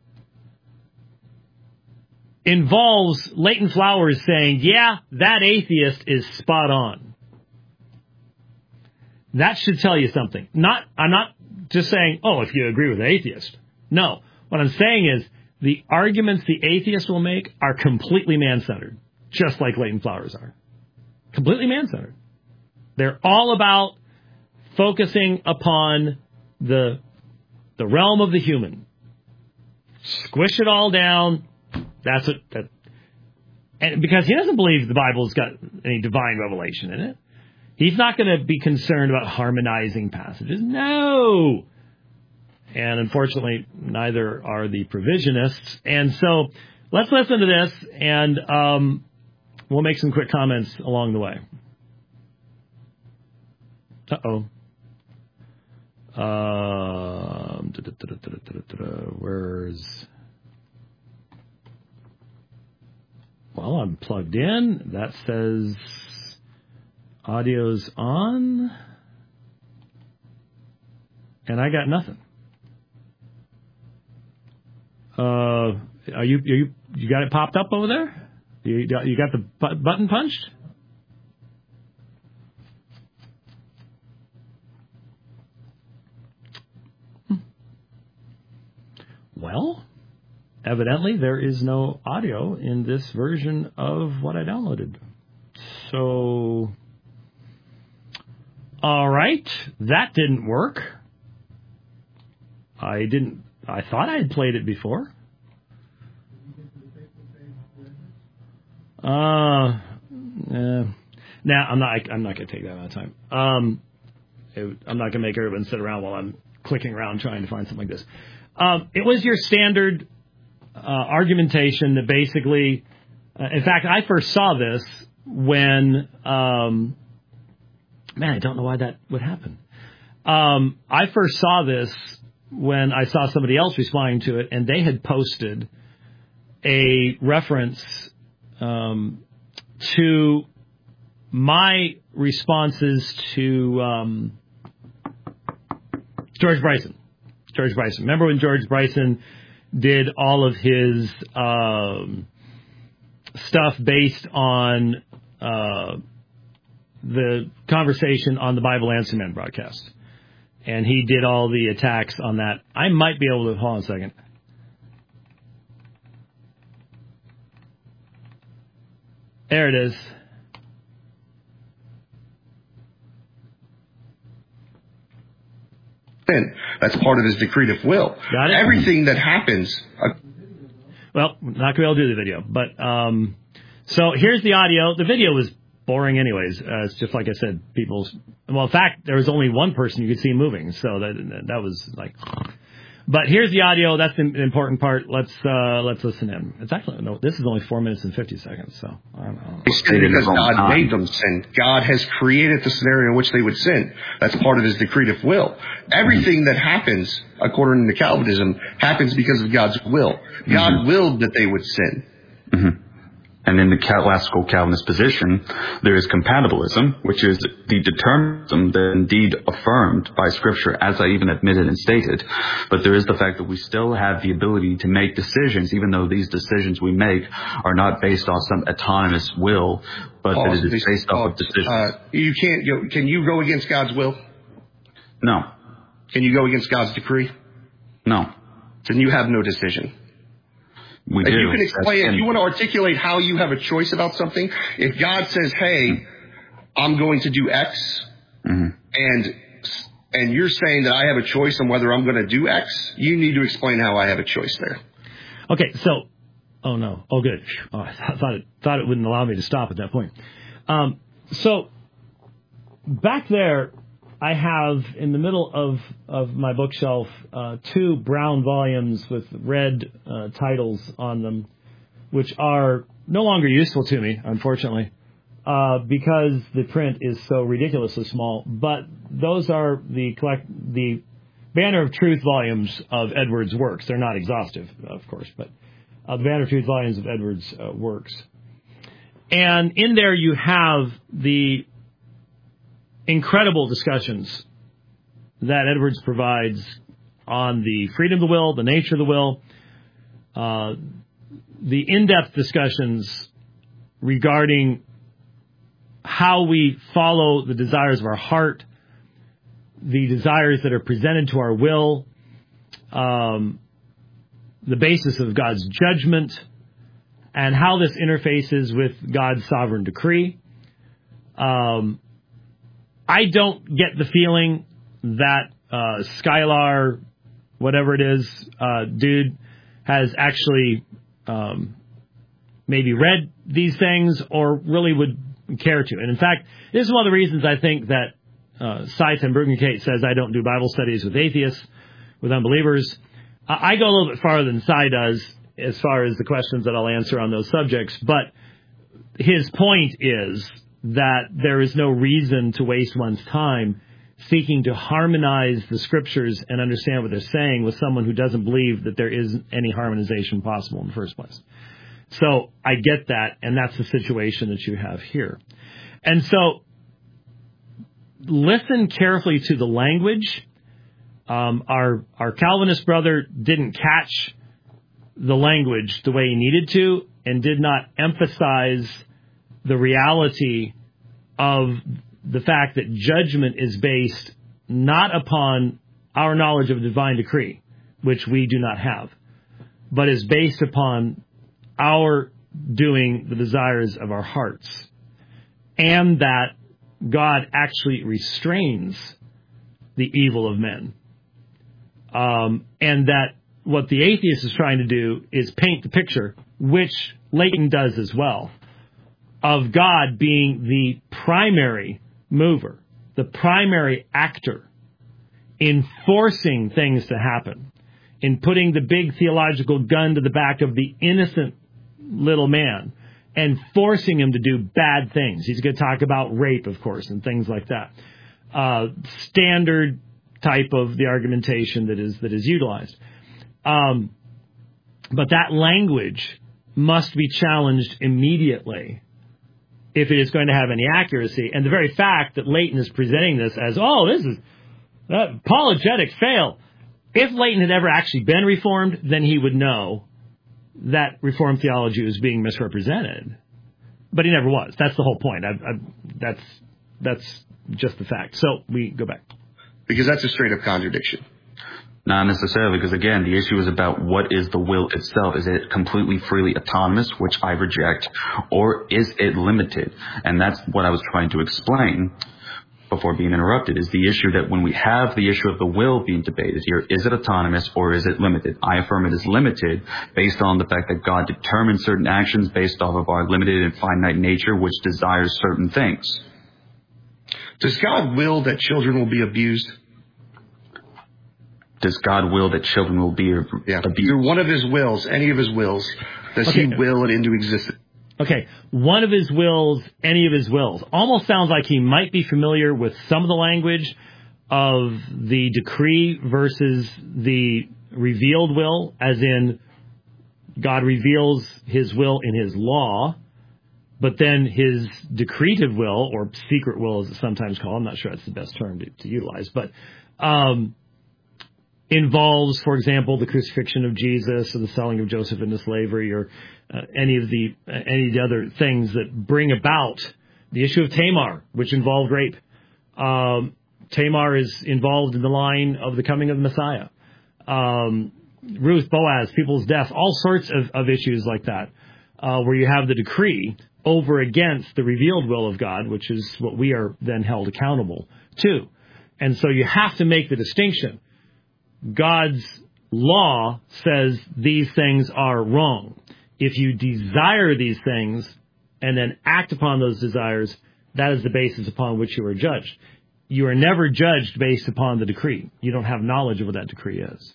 involves Leighton Flowers saying, yeah, that atheist is spot on. That should tell you something. Not, I'm not just saying, oh, if you agree with the atheist. No. What I'm saying is the arguments the atheist will make are completely man-centered, just like Leighton Flowers are. Completely man-centered. They're all about focusing upon the, the realm of the human. Squish it all down. That's what, that, and because he doesn't believe the Bible's got any divine revelation in it. He's not going to be concerned about harmonizing passages. No. And unfortunately, neither are the provisionists. And so let's listen to this, and um, we'll make some quick comments along the way. Uh-oh. Um, where's... Well, I'm plugged in. That says audio's on. And I got nothing. Uh, are you, are you, you got it popped up over there? You got, you got the bu- button punched? Hmm. Well, evidently, there is no audio in this version of what I downloaded. So, all right, that didn't work. I didn't, I thought I had played it before. Uh, uh now I'm not, I'm not going to take that amount of time. Um, it, I'm not going to make everyone sit around while I'm clicking around trying to find something like this. Um, it was your standard Uh, argumentation that basically, uh, in fact, I first saw this when um, Man, I don't know why that would happen. Um, I first saw this when I saw somebody else responding to it, and they had posted a reference um, to my responses to um, George Bryson. George Bryson. Remember when George Bryson did all of his um, stuff based on uh, the conversation on the Bible Answer Man broadcast? And he did all the attacks on that. I might be able to... Hold on a second. There it is. That's part of his decretive will. Got it? Everything that happens... Uh, well, not going to be able to do the video. But, um, so here's the audio. The video was boring anyways. Uh, it's just like I said, people's... Well, in fact, there was only one person you could see moving, so that that was like... But here's the audio. That's the important part. Let's uh, let's listen in. It's actually... No, this is only four minutes and fifty seconds, so I don't know. Because God made them sin. God has created the scenario in which they would sin. That's part of his decretive will. Everything that happens, according to Calvinism, happens because of God's will. God mm-hmm. willed that they would sin. Mm-hmm. And in the classical Calvinist position, there is compatibilism, which is the determinism that indeed affirmed by Scripture, as I even admitted and stated. But there is the fact that we still have the ability to make decisions, even though these decisions we make are not based on some autonomous will, but Pause, that it is based off of decisions. Uh, you can't go, can you go against God's will? No. Can you go against God's decree? No. Then you have no decision. We if do. you can explain, That's, if you want to articulate how you have a choice about something, if God says, hey, I'm going to do X, mm-hmm. and and you're saying that I have a choice on whether I'm going to do X, you need to explain how I have a choice there. Okay, so, oh no, oh good. Oh, I thought it, thought it wouldn't allow me to stop at that point. Um, so, back there, I have in the middle of, of my bookshelf uh, two brown volumes with red uh, titles on them, which are no longer useful to me, unfortunately, uh, because the print is so ridiculously small. But those are the collect the Banner of Truth volumes of Edwards' works. They're not exhaustive, of course, but uh, the Banner of Truth volumes of Edwards' uh, works. And in there you have the incredible discussions that Edwards provides on the freedom of the will, the nature of the will, uh, the in-depth discussions regarding how we follow the desires of our heart, the desires that are presented to our will, um, the basis of God's judgment, and how this interfaces with God's sovereign decree. Um, I don't get the feeling that uh, Skylar, whatever it is, uh, dude, has actually um, maybe read these things or really would care to. And in fact, this is one of the reasons I think that uh, Cy Ten Bruggencate says I don't do Bible studies with atheists, with unbelievers. I, I go a little bit farther than Cy does as far as the questions that I'll answer on those subjects. But his point is that there is no reason to waste one's time seeking to harmonize the scriptures and understand what they're saying with someone who doesn't believe that there is any harmonization possible in the first place. So I get that, and that's the situation that you have here. And so listen carefully to the language. Um, our our Calvinist brother didn't catch the language the way he needed to and did not emphasize the reality of the fact that judgment is based not upon our knowledge of a divine decree, which we do not have, but is based upon our doing the desires of our hearts, and that God actually restrains the evil of men. Um, and that what the atheist is trying to do is paint the picture, which Leighton does as well, of God being the primary mover, the primary actor in forcing things to happen, in putting the big theological gun to the back of the innocent little man and forcing him to do bad things. He's going to talk about rape, of course, and things like that. Uh, standard type of the argumentation that is that is utilized. Um, but that language must be challenged immediately if it is going to have any accuracy. And the very fact that Leighton is presenting this as, oh, this is uh, apologetic fail. If Leighton had ever actually been Reformed, then he would know that Reformed theology was being misrepresented. But he never was. That's the whole point. I, I, that's that's just the fact. So we go back. Because that's a straight-up contradiction. Not necessarily, because again, the issue is about what is the will itself. Is it completely freely autonomous, which I reject, or is it limited? And that's what I was trying to explain before being interrupted, is the issue that when we have the issue of the will being debated here, is it autonomous or is it limited? I affirm it is limited based on the fact that God determines certain actions based off of our limited and finite nature, which desires certain things. Does God will that children will be abused? Does God will that children will be yeah. abused? Through one of his wills, any of his wills, does okay. he will it into existence? Okay, one of his wills, any of his wills. Almost sounds like he might be familiar with some of the language of the decree versus the revealed will, as in God reveals his will in his law, but then his decretive will, or secret will as it's sometimes called, I'm not sure that's the best term to, to utilize, but um, involves, for example, the crucifixion of Jesus or the selling of Joseph into slavery, or uh, any of the uh, any of the other things that bring about the issue of Tamar, which involved rape. Um, Tamar is involved in the line of the coming of the Messiah. Um, Ruth, Boaz, people's death, all sorts of, of issues like that, uh, where you have the decree over against the revealed will of God, which is what we are then held accountable to. And so you have to make the distinction. God's law says these things are wrong. If you desire these things and then act upon those desires, that is the basis upon which you are judged. You are never judged based upon the decree. You don't have knowledge of what that decree is.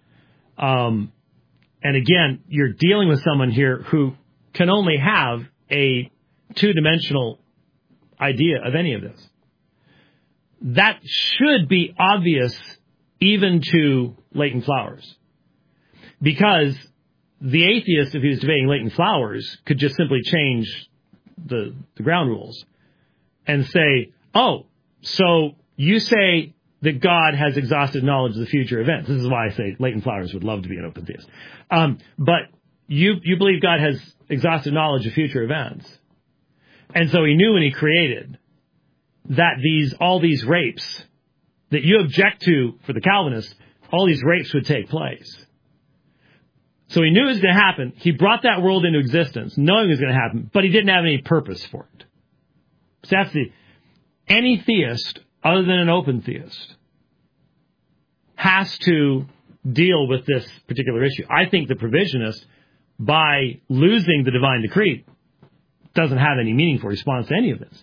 Um, and again, you're dealing with someone here who can only have a two-dimensional idea of any of this. That should be obvious even to Leighton Flowers. Because the atheist, if he was debating Leighton Flowers, could just simply change the, the ground rules and say, oh, so you say that God has exhausted knowledge of the future events. This is why I say Leighton Flowers would love to be an open theist. Um, but you, you believe God has exhausted knowledge of future events. And so he knew when he created that these, all these rapes that you object to for the Calvinists, all these rapes would take place. So he knew it was going to happen. He brought that world into existence, knowing it was going to happen, but he didn't have any purpose for it. So that's the, any theist, other than an open theist, has to deal with this particular issue. I think the provisionist, by losing the divine decree, doesn't have any meaningful response to any of this.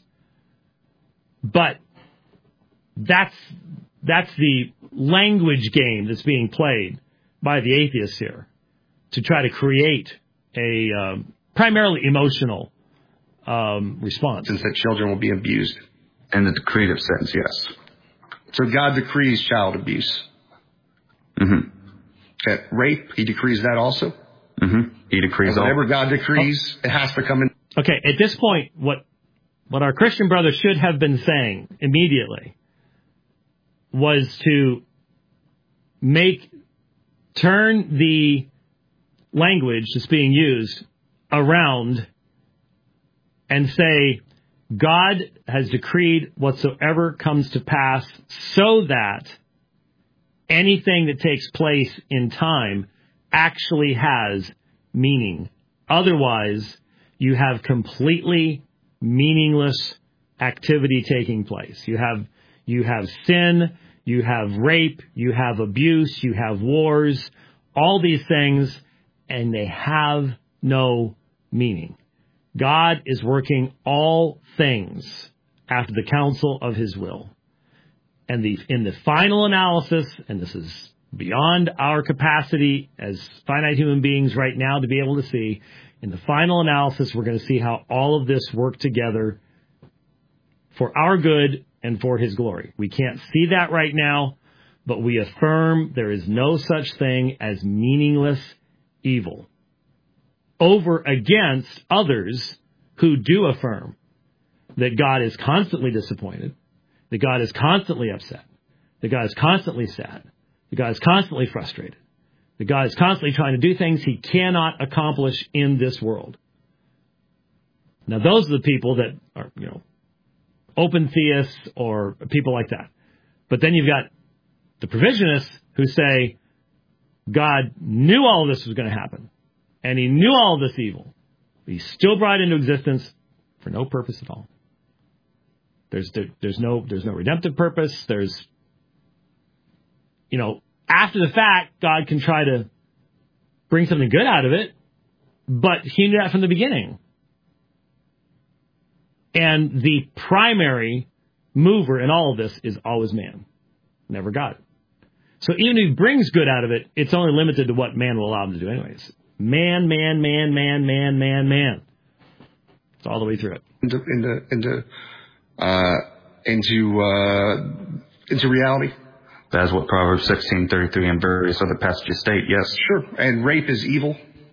But that's that's the language game that's being played by the atheists here to try to create a um, primarily emotional um, response. Since that children will be abused. In the decretive sense, yes. So God decrees child abuse. Mm-hmm. That rape, he decrees that also? Mm-hmm. He decrees and whatever all. God decrees, oh. it has to come in. Okay, at this point, what what our Christian brother should have been saying immediately was to make, turn the language that's being used around and say, God has decreed whatsoever comes to pass so that anything that takes place in time actually has meaning. Otherwise, you have completely meaningless activity taking place. You have you have sin, you have rape, you have abuse, you have wars, all these things, and they have no meaning. God is working all things after the counsel of his will. And the in the final analysis, and this is beyond our capacity as finite human beings right now to be able to see, In the final analysis, we're going to see how all of this worked together for our good and for his glory. We can't see that right now, but we affirm there is no such thing as meaningless evil over against others who do affirm that God is constantly disappointed, that God is constantly upset, that God is constantly sad, that God is constantly frustrated, that God is constantly trying to do things he cannot accomplish in this world. Now, those are the people that are, you know, open theists or people like that. But then you've got the provisionists who say God knew all of this was going to happen, and he knew all of this evil, but he still brought it into existence for no purpose at all. There's there, there's no there's no redemptive purpose. There's, you know, after the fact, God can try to bring something good out of it, but he knew that from the beginning. And the primary mover in all of this is always man, never God. So even if he brings good out of it, it's only limited to what man will allow him to do anyways. Man, man, man, man, man, man, man. It's all the way through it. Into into into uh, into uh, into reality. That's what Proverbs sixteen thirty-three and various other passages state. Yes. Sure. And rape is evil.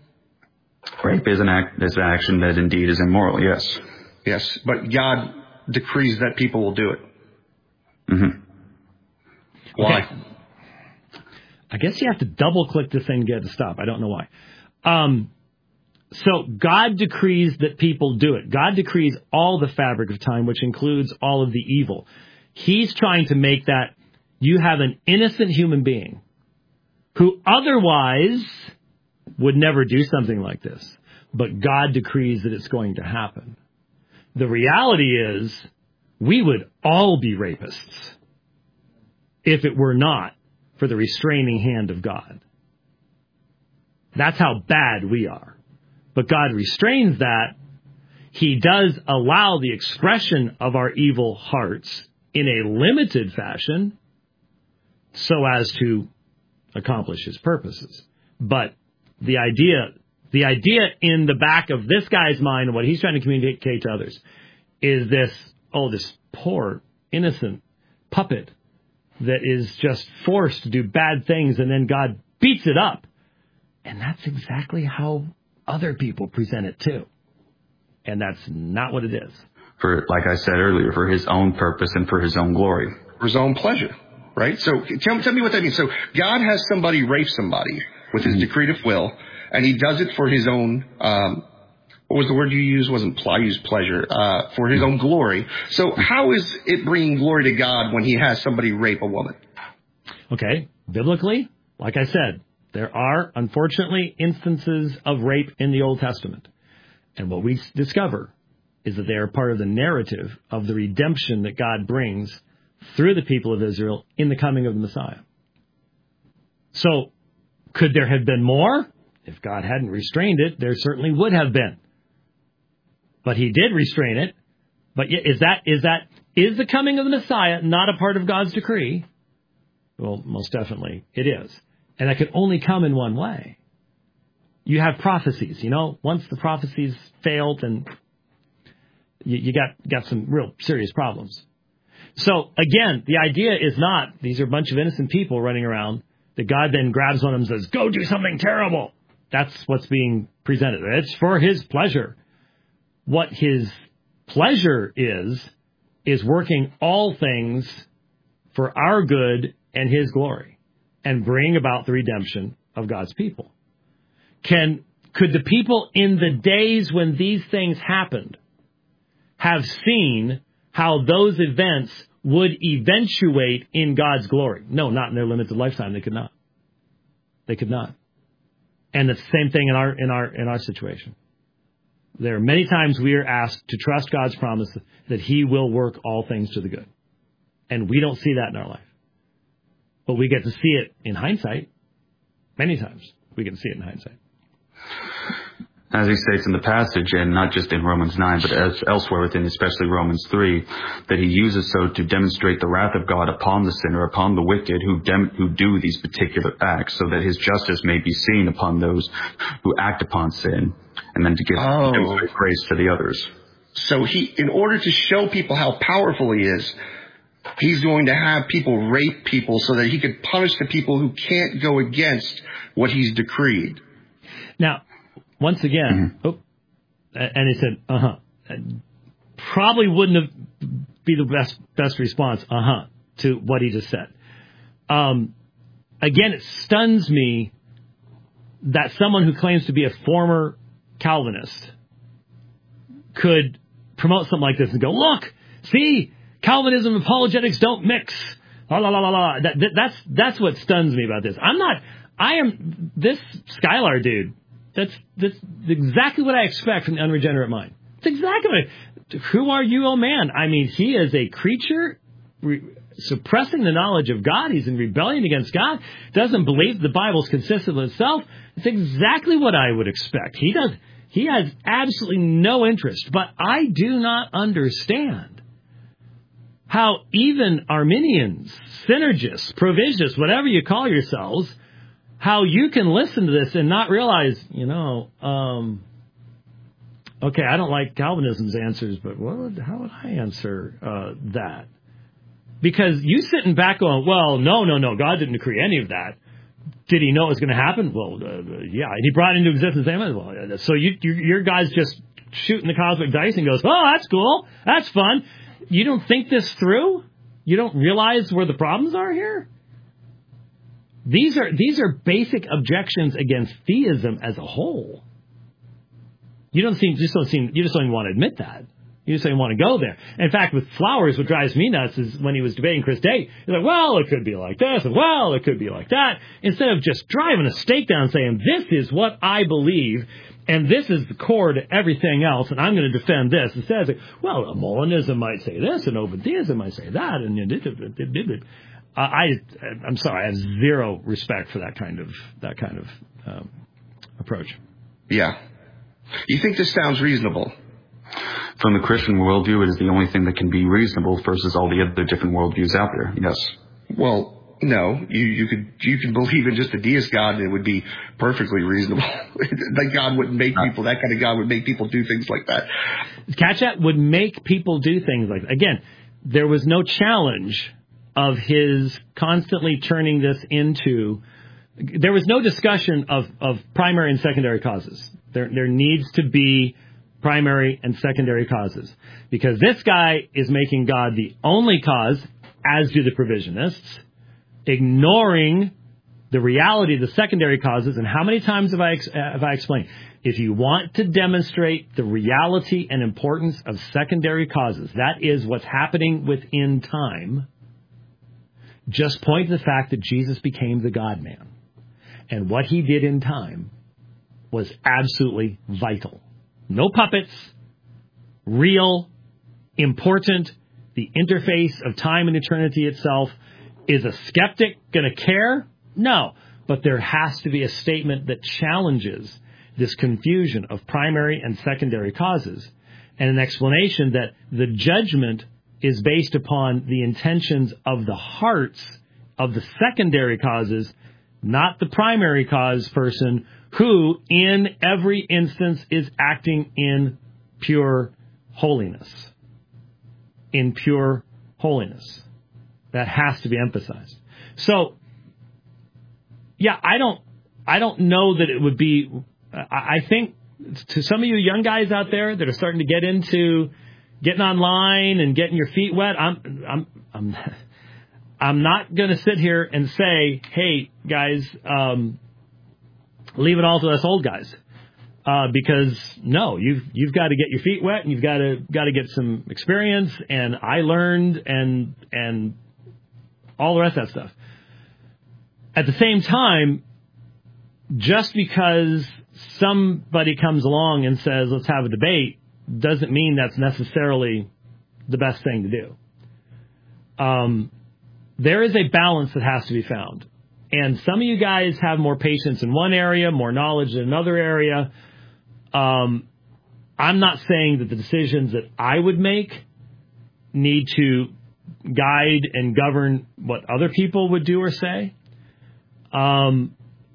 Rape is an act, is an action that indeed is immoral. Yes. Yes, but God decrees that people will do it. Mm-hmm. Why? Okay. I guess you have to double-click this thing to get it to stop. I don't know why. Um, so God decrees that people do it. God decrees all the fabric of time, which includes all of the evil. He's trying to make that you have an innocent human being who otherwise would never do something like this, but God decrees that it's going to happen. The reality is we would all be rapists if it were not for the restraining hand of God. That's how bad we are. But God restrains that. He does allow the expression of our evil hearts in a limited fashion so as to accomplish his purposes. But the idea, the idea in the back of this guy's mind and what he's trying to communicate to others is this, oh, this poor, innocent puppet that is just forced to do bad things, and then God beats it up. And that's exactly how other people present it too. And that's not what it is. For, like I said earlier, for his own purpose and for his own glory. For his own pleasure, right? So tell, tell me what that means. So God has somebody rape somebody with his decretive will, and he does it for his own, um, what was the word you used? Wasn't pl- I used pleasure, uh, for his own glory. So how is it bringing glory to God when he has somebody rape a woman? Okay, biblically, like I said, there are, unfortunately, instances of rape in the Old Testament. And what we discover is that they are part of the narrative of the redemption that God brings through the people of Israel in the coming of the Messiah. So, could there have been more? If God hadn't restrained it, there certainly would have been. But he did restrain it. But is that, is that, is the coming of the Messiah not a part of God's decree? Well, most definitely it is. And that can only come in one way. You have prophecies, you know, once the prophecies failed, then you, you got, got some real serious problems. So again, the idea is not, these are a bunch of innocent people running around, that God then grabs one of them and says, go do something terrible. That's what's being presented. It's for his pleasure. What his pleasure is, is working all things for our good and his glory, and bring about the redemption of God's people. Can, could the people in the days when these things happened have seen how those events would eventuate in God's glory? No, not in their limited lifetime. They could not. They could not. And it's the same thing in our, in our, in our situation. There are many times we are asked to trust God's promise that he will work all things to the good. And we don't see that in our life. But we get to see it in hindsight. Many times we get to see it in hindsight. As he states in the passage, and not just in Romans nine, but as elsewhere within especially Romans three, that he uses so to demonstrate the wrath of God upon the sinner, upon the wicked who dem- who do these particular acts, so that his justice may be seen upon those who act upon sin, and then to give Oh. demonstrate grace to the others. So he, in order to show people how powerful he is, he's going to have people rape people so that he could punish the people who can't go against what he's decreed. Now, once again, mm-hmm. oh, and he said, uh-huh. Probably wouldn't have be the best best response, uh-huh, to what he just said. Um, again, it stuns me that someone who claims to be a former Calvinist could promote something like this and go, look, see, Calvinism and apologetics don't mix. La, la, la, la, la. That, that, that's, that's what stuns me about this. I'm not, I am, this Skylar dude, that's, that's exactly what I expect from the unregenerate mind. It's exactly what I, who are you, oh man? I mean, he is a creature re, suppressing the knowledge of God. He's in rebellion against God, doesn't believe the Bible's consistent with itself. It's exactly what I would expect. He does, he has absolutely no interest, but I do not understand how even Arminians, synergists, provisionists, whatever you call yourselves, how you can listen to this and not realize, you know, um, okay, I don't like Calvinism's answers, but what would, how would I answer uh, that? Because you sitting back going, well, no, no, no, God didn't decree any of that. Did he know it was going to happen? Well, uh, yeah, he brought it into existence. Well, so you, you, your guy's just shooting the cosmic dice and goes, oh, that's cool, that's fun. You don't think this through? You don't realize where the problems are here? These are these are basic objections against theism as a whole. You don't seem just don't seem you just don't even want to admit that. You just don't even want to go there. In fact, with Flowers, what drives me nuts is when he was debating Chris Day, he's like, well, it could be like this, and well, it could be like that. Instead of just driving a stake down saying, this is what I believe, and this is the core to everything else, and I'm going to defend this. Instead, it's like, well, Molinism might say this, and open theism might say that, and uh, I, I'm sorry, I have zero respect for that kind of that kind of um, approach. Yeah. You think this sounds reasonable? From the Christian worldview, it is the only thing that can be reasonable versus all the other different worldviews out there. Yes. Well, no. You you could you can believe in just a deist God, and it would be perfectly reasonable. That God wouldn't make people. That kind of God would make people do things like that. Catch that would make people do things like that. Again, there was no challenge of his constantly turning this into. There was no discussion of, of primary and secondary causes. There there needs to be primary and secondary causes, because this guy is making God the only cause, as do the provisionists, ignoring the reality of the secondary causes. And how many times have I have I explained? If you want to demonstrate the reality and importance of secondary causes, that is what's happening within time, just point to the fact that Jesus became the God-man. And what he did in time was absolutely vital. No puppets, real, important, the interface of time and eternity itself. Is a skeptic going to care? No. But there has to be a statement that challenges this confusion of primary and secondary causes, and an explanation that the judgment is based upon the intentions of the hearts of the secondary causes, not the primary cause person, who in every instance is acting in pure holiness. In pure holiness. That has to be emphasized. So, yeah, I don't, I don't know that it would be, I, I think to some of you young guys out there that are starting to get into getting online and getting your feet wet, I'm, I'm, I'm, I'm not going to sit here and say, hey, guys, um, leave it all to us old guys, uh, because no, you've you've got to get your feet wet and you've got to got to get some experience. And I learned and and all the rest of that stuff. At the same time, just because somebody comes along and says let's have a debate doesn't mean that's necessarily the best thing to do. Um, there is a balance that has to be found. And some of you guys have more patience in one area, more knowledge in another area. Um, I'm not saying that the decisions that I would make need to guide and govern what other people would do or say. Um,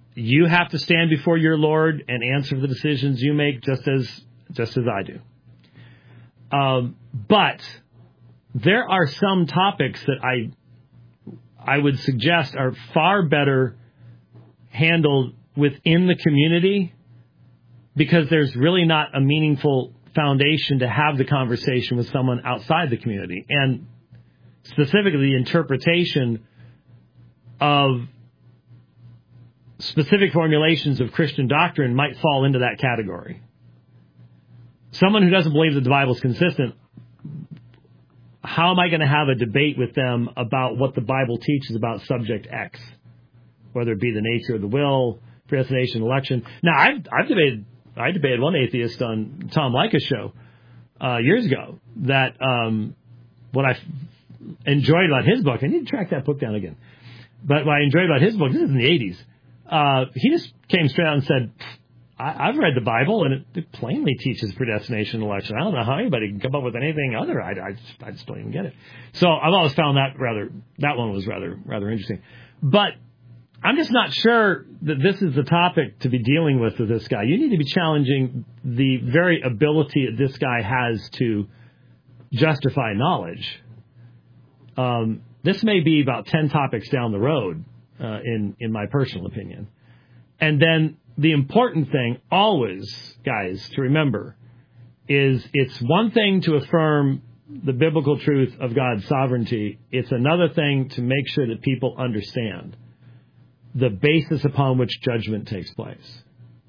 you have to stand before your Lord and answer for the decisions you make, just as just as I do. Um, but there are some topics that I I would suggest are far better handled within the community, because there's really not a meaningful foundation to have the conversation with someone outside the community. And specifically, the interpretation of specific formulations of Christian doctrine might fall into that category. Someone who doesn't believe that the Bible is consistent, how am I going to have a debate with them about what the Bible teaches about subject X, whether it be the nature of the will, predestination, election? Now, I've, I've debated, I debated one atheist on Tom Leykis' show uh, years ago that um, what I enjoyed about his book, I need to track that book down again, but what I enjoyed about his book, this is in the eighties, uh, he just came straight out and said, I, I've read the Bible, and it, it plainly teaches predestination and election. I don't know how anybody can come up with anything other. I, I, just, I just don't even get it. So I've always found that rather, that one was rather, rather interesting. But I'm just not sure that this is the topic to be dealing with with this guy. You need to be challenging the very ability that this guy has to justify knowledge. Um, this may be about ten topics down the road, uh, in, in my personal opinion. And then the important thing always, guys, to remember is it's one thing to affirm the biblical truth of God's sovereignty. It's another thing to make sure that people understand the basis upon which judgment takes place.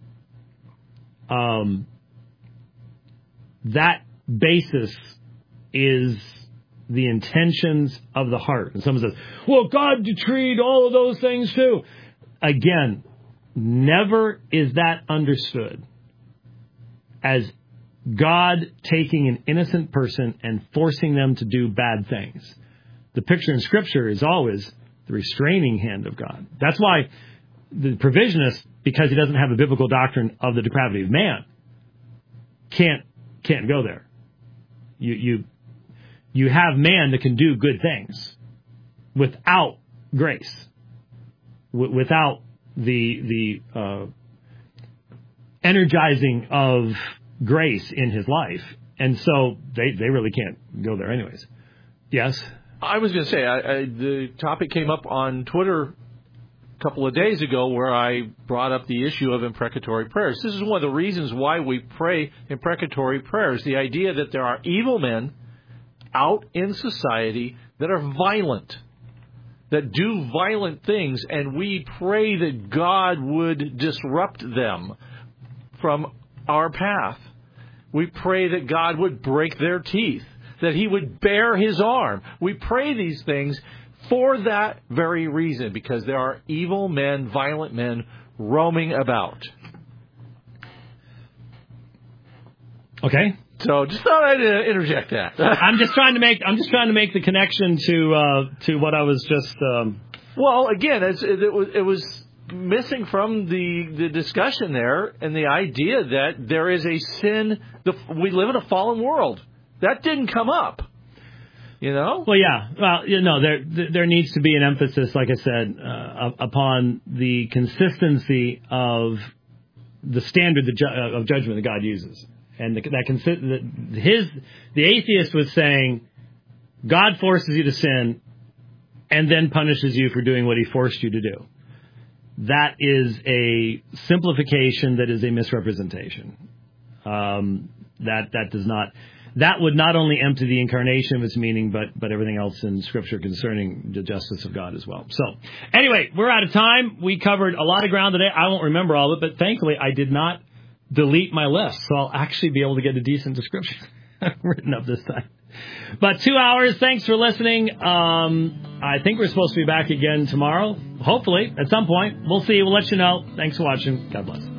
Um, that basis is the intentions of the heart. And someone says, well, God decreed all of those things too. Again, never is that understood as God taking an innocent person and forcing them to do bad things. The picture in Scripture is always the restraining hand of God. That's why the provisionist, because he doesn't have a biblical doctrine of the depravity of man, can't can't go there. You you you have man that can do good things without grace, w- without the the uh, energizing of grace in his life, and so they they really can't go there anyways. Yes. I was going to say, I, I, the topic came up on Twitter a couple of days ago where I brought up the issue of imprecatory prayers. This is one of the reasons why we pray imprecatory prayers, the idea that there are evil men out in society that are violent, that do violent things, and we pray that God would disrupt them from our path. We pray that God would break their teeth, that he would bare his arm. We pray these things for that very reason, because there are evil men, violent men roaming about. Okay. So just thought I'd uh, interject that. I'm just trying to make I'm just trying to make the connection to uh, to what I was just. Um... Well, again, it's, it, it was it was missing from the the discussion there, and the idea that there is a sin. The, we live in a fallen world. That didn't come up, you know? Well, yeah. Well, you know, there there needs to be an emphasis, like I said, uh, upon the consistency of the standard of judgment that God uses. And the, that consi- the, his the atheist was saying, God forces you to sin and then punishes you for doing what he forced you to do. That is a simplification that is a misrepresentation. Um, that that does not... That would not only empty the incarnation of its meaning, but but everything else in Scripture concerning the justice of God as well. So, anyway, we're out of time. We covered a lot of ground today. I won't remember all of it, but thankfully I did not delete my list, so I'll actually be able to get a decent description written up this time. But two hours. Thanks for listening. Um, I think we're supposed to be back again tomorrow, hopefully, at some point. We'll see. We'll let you know. Thanks for watching. God bless.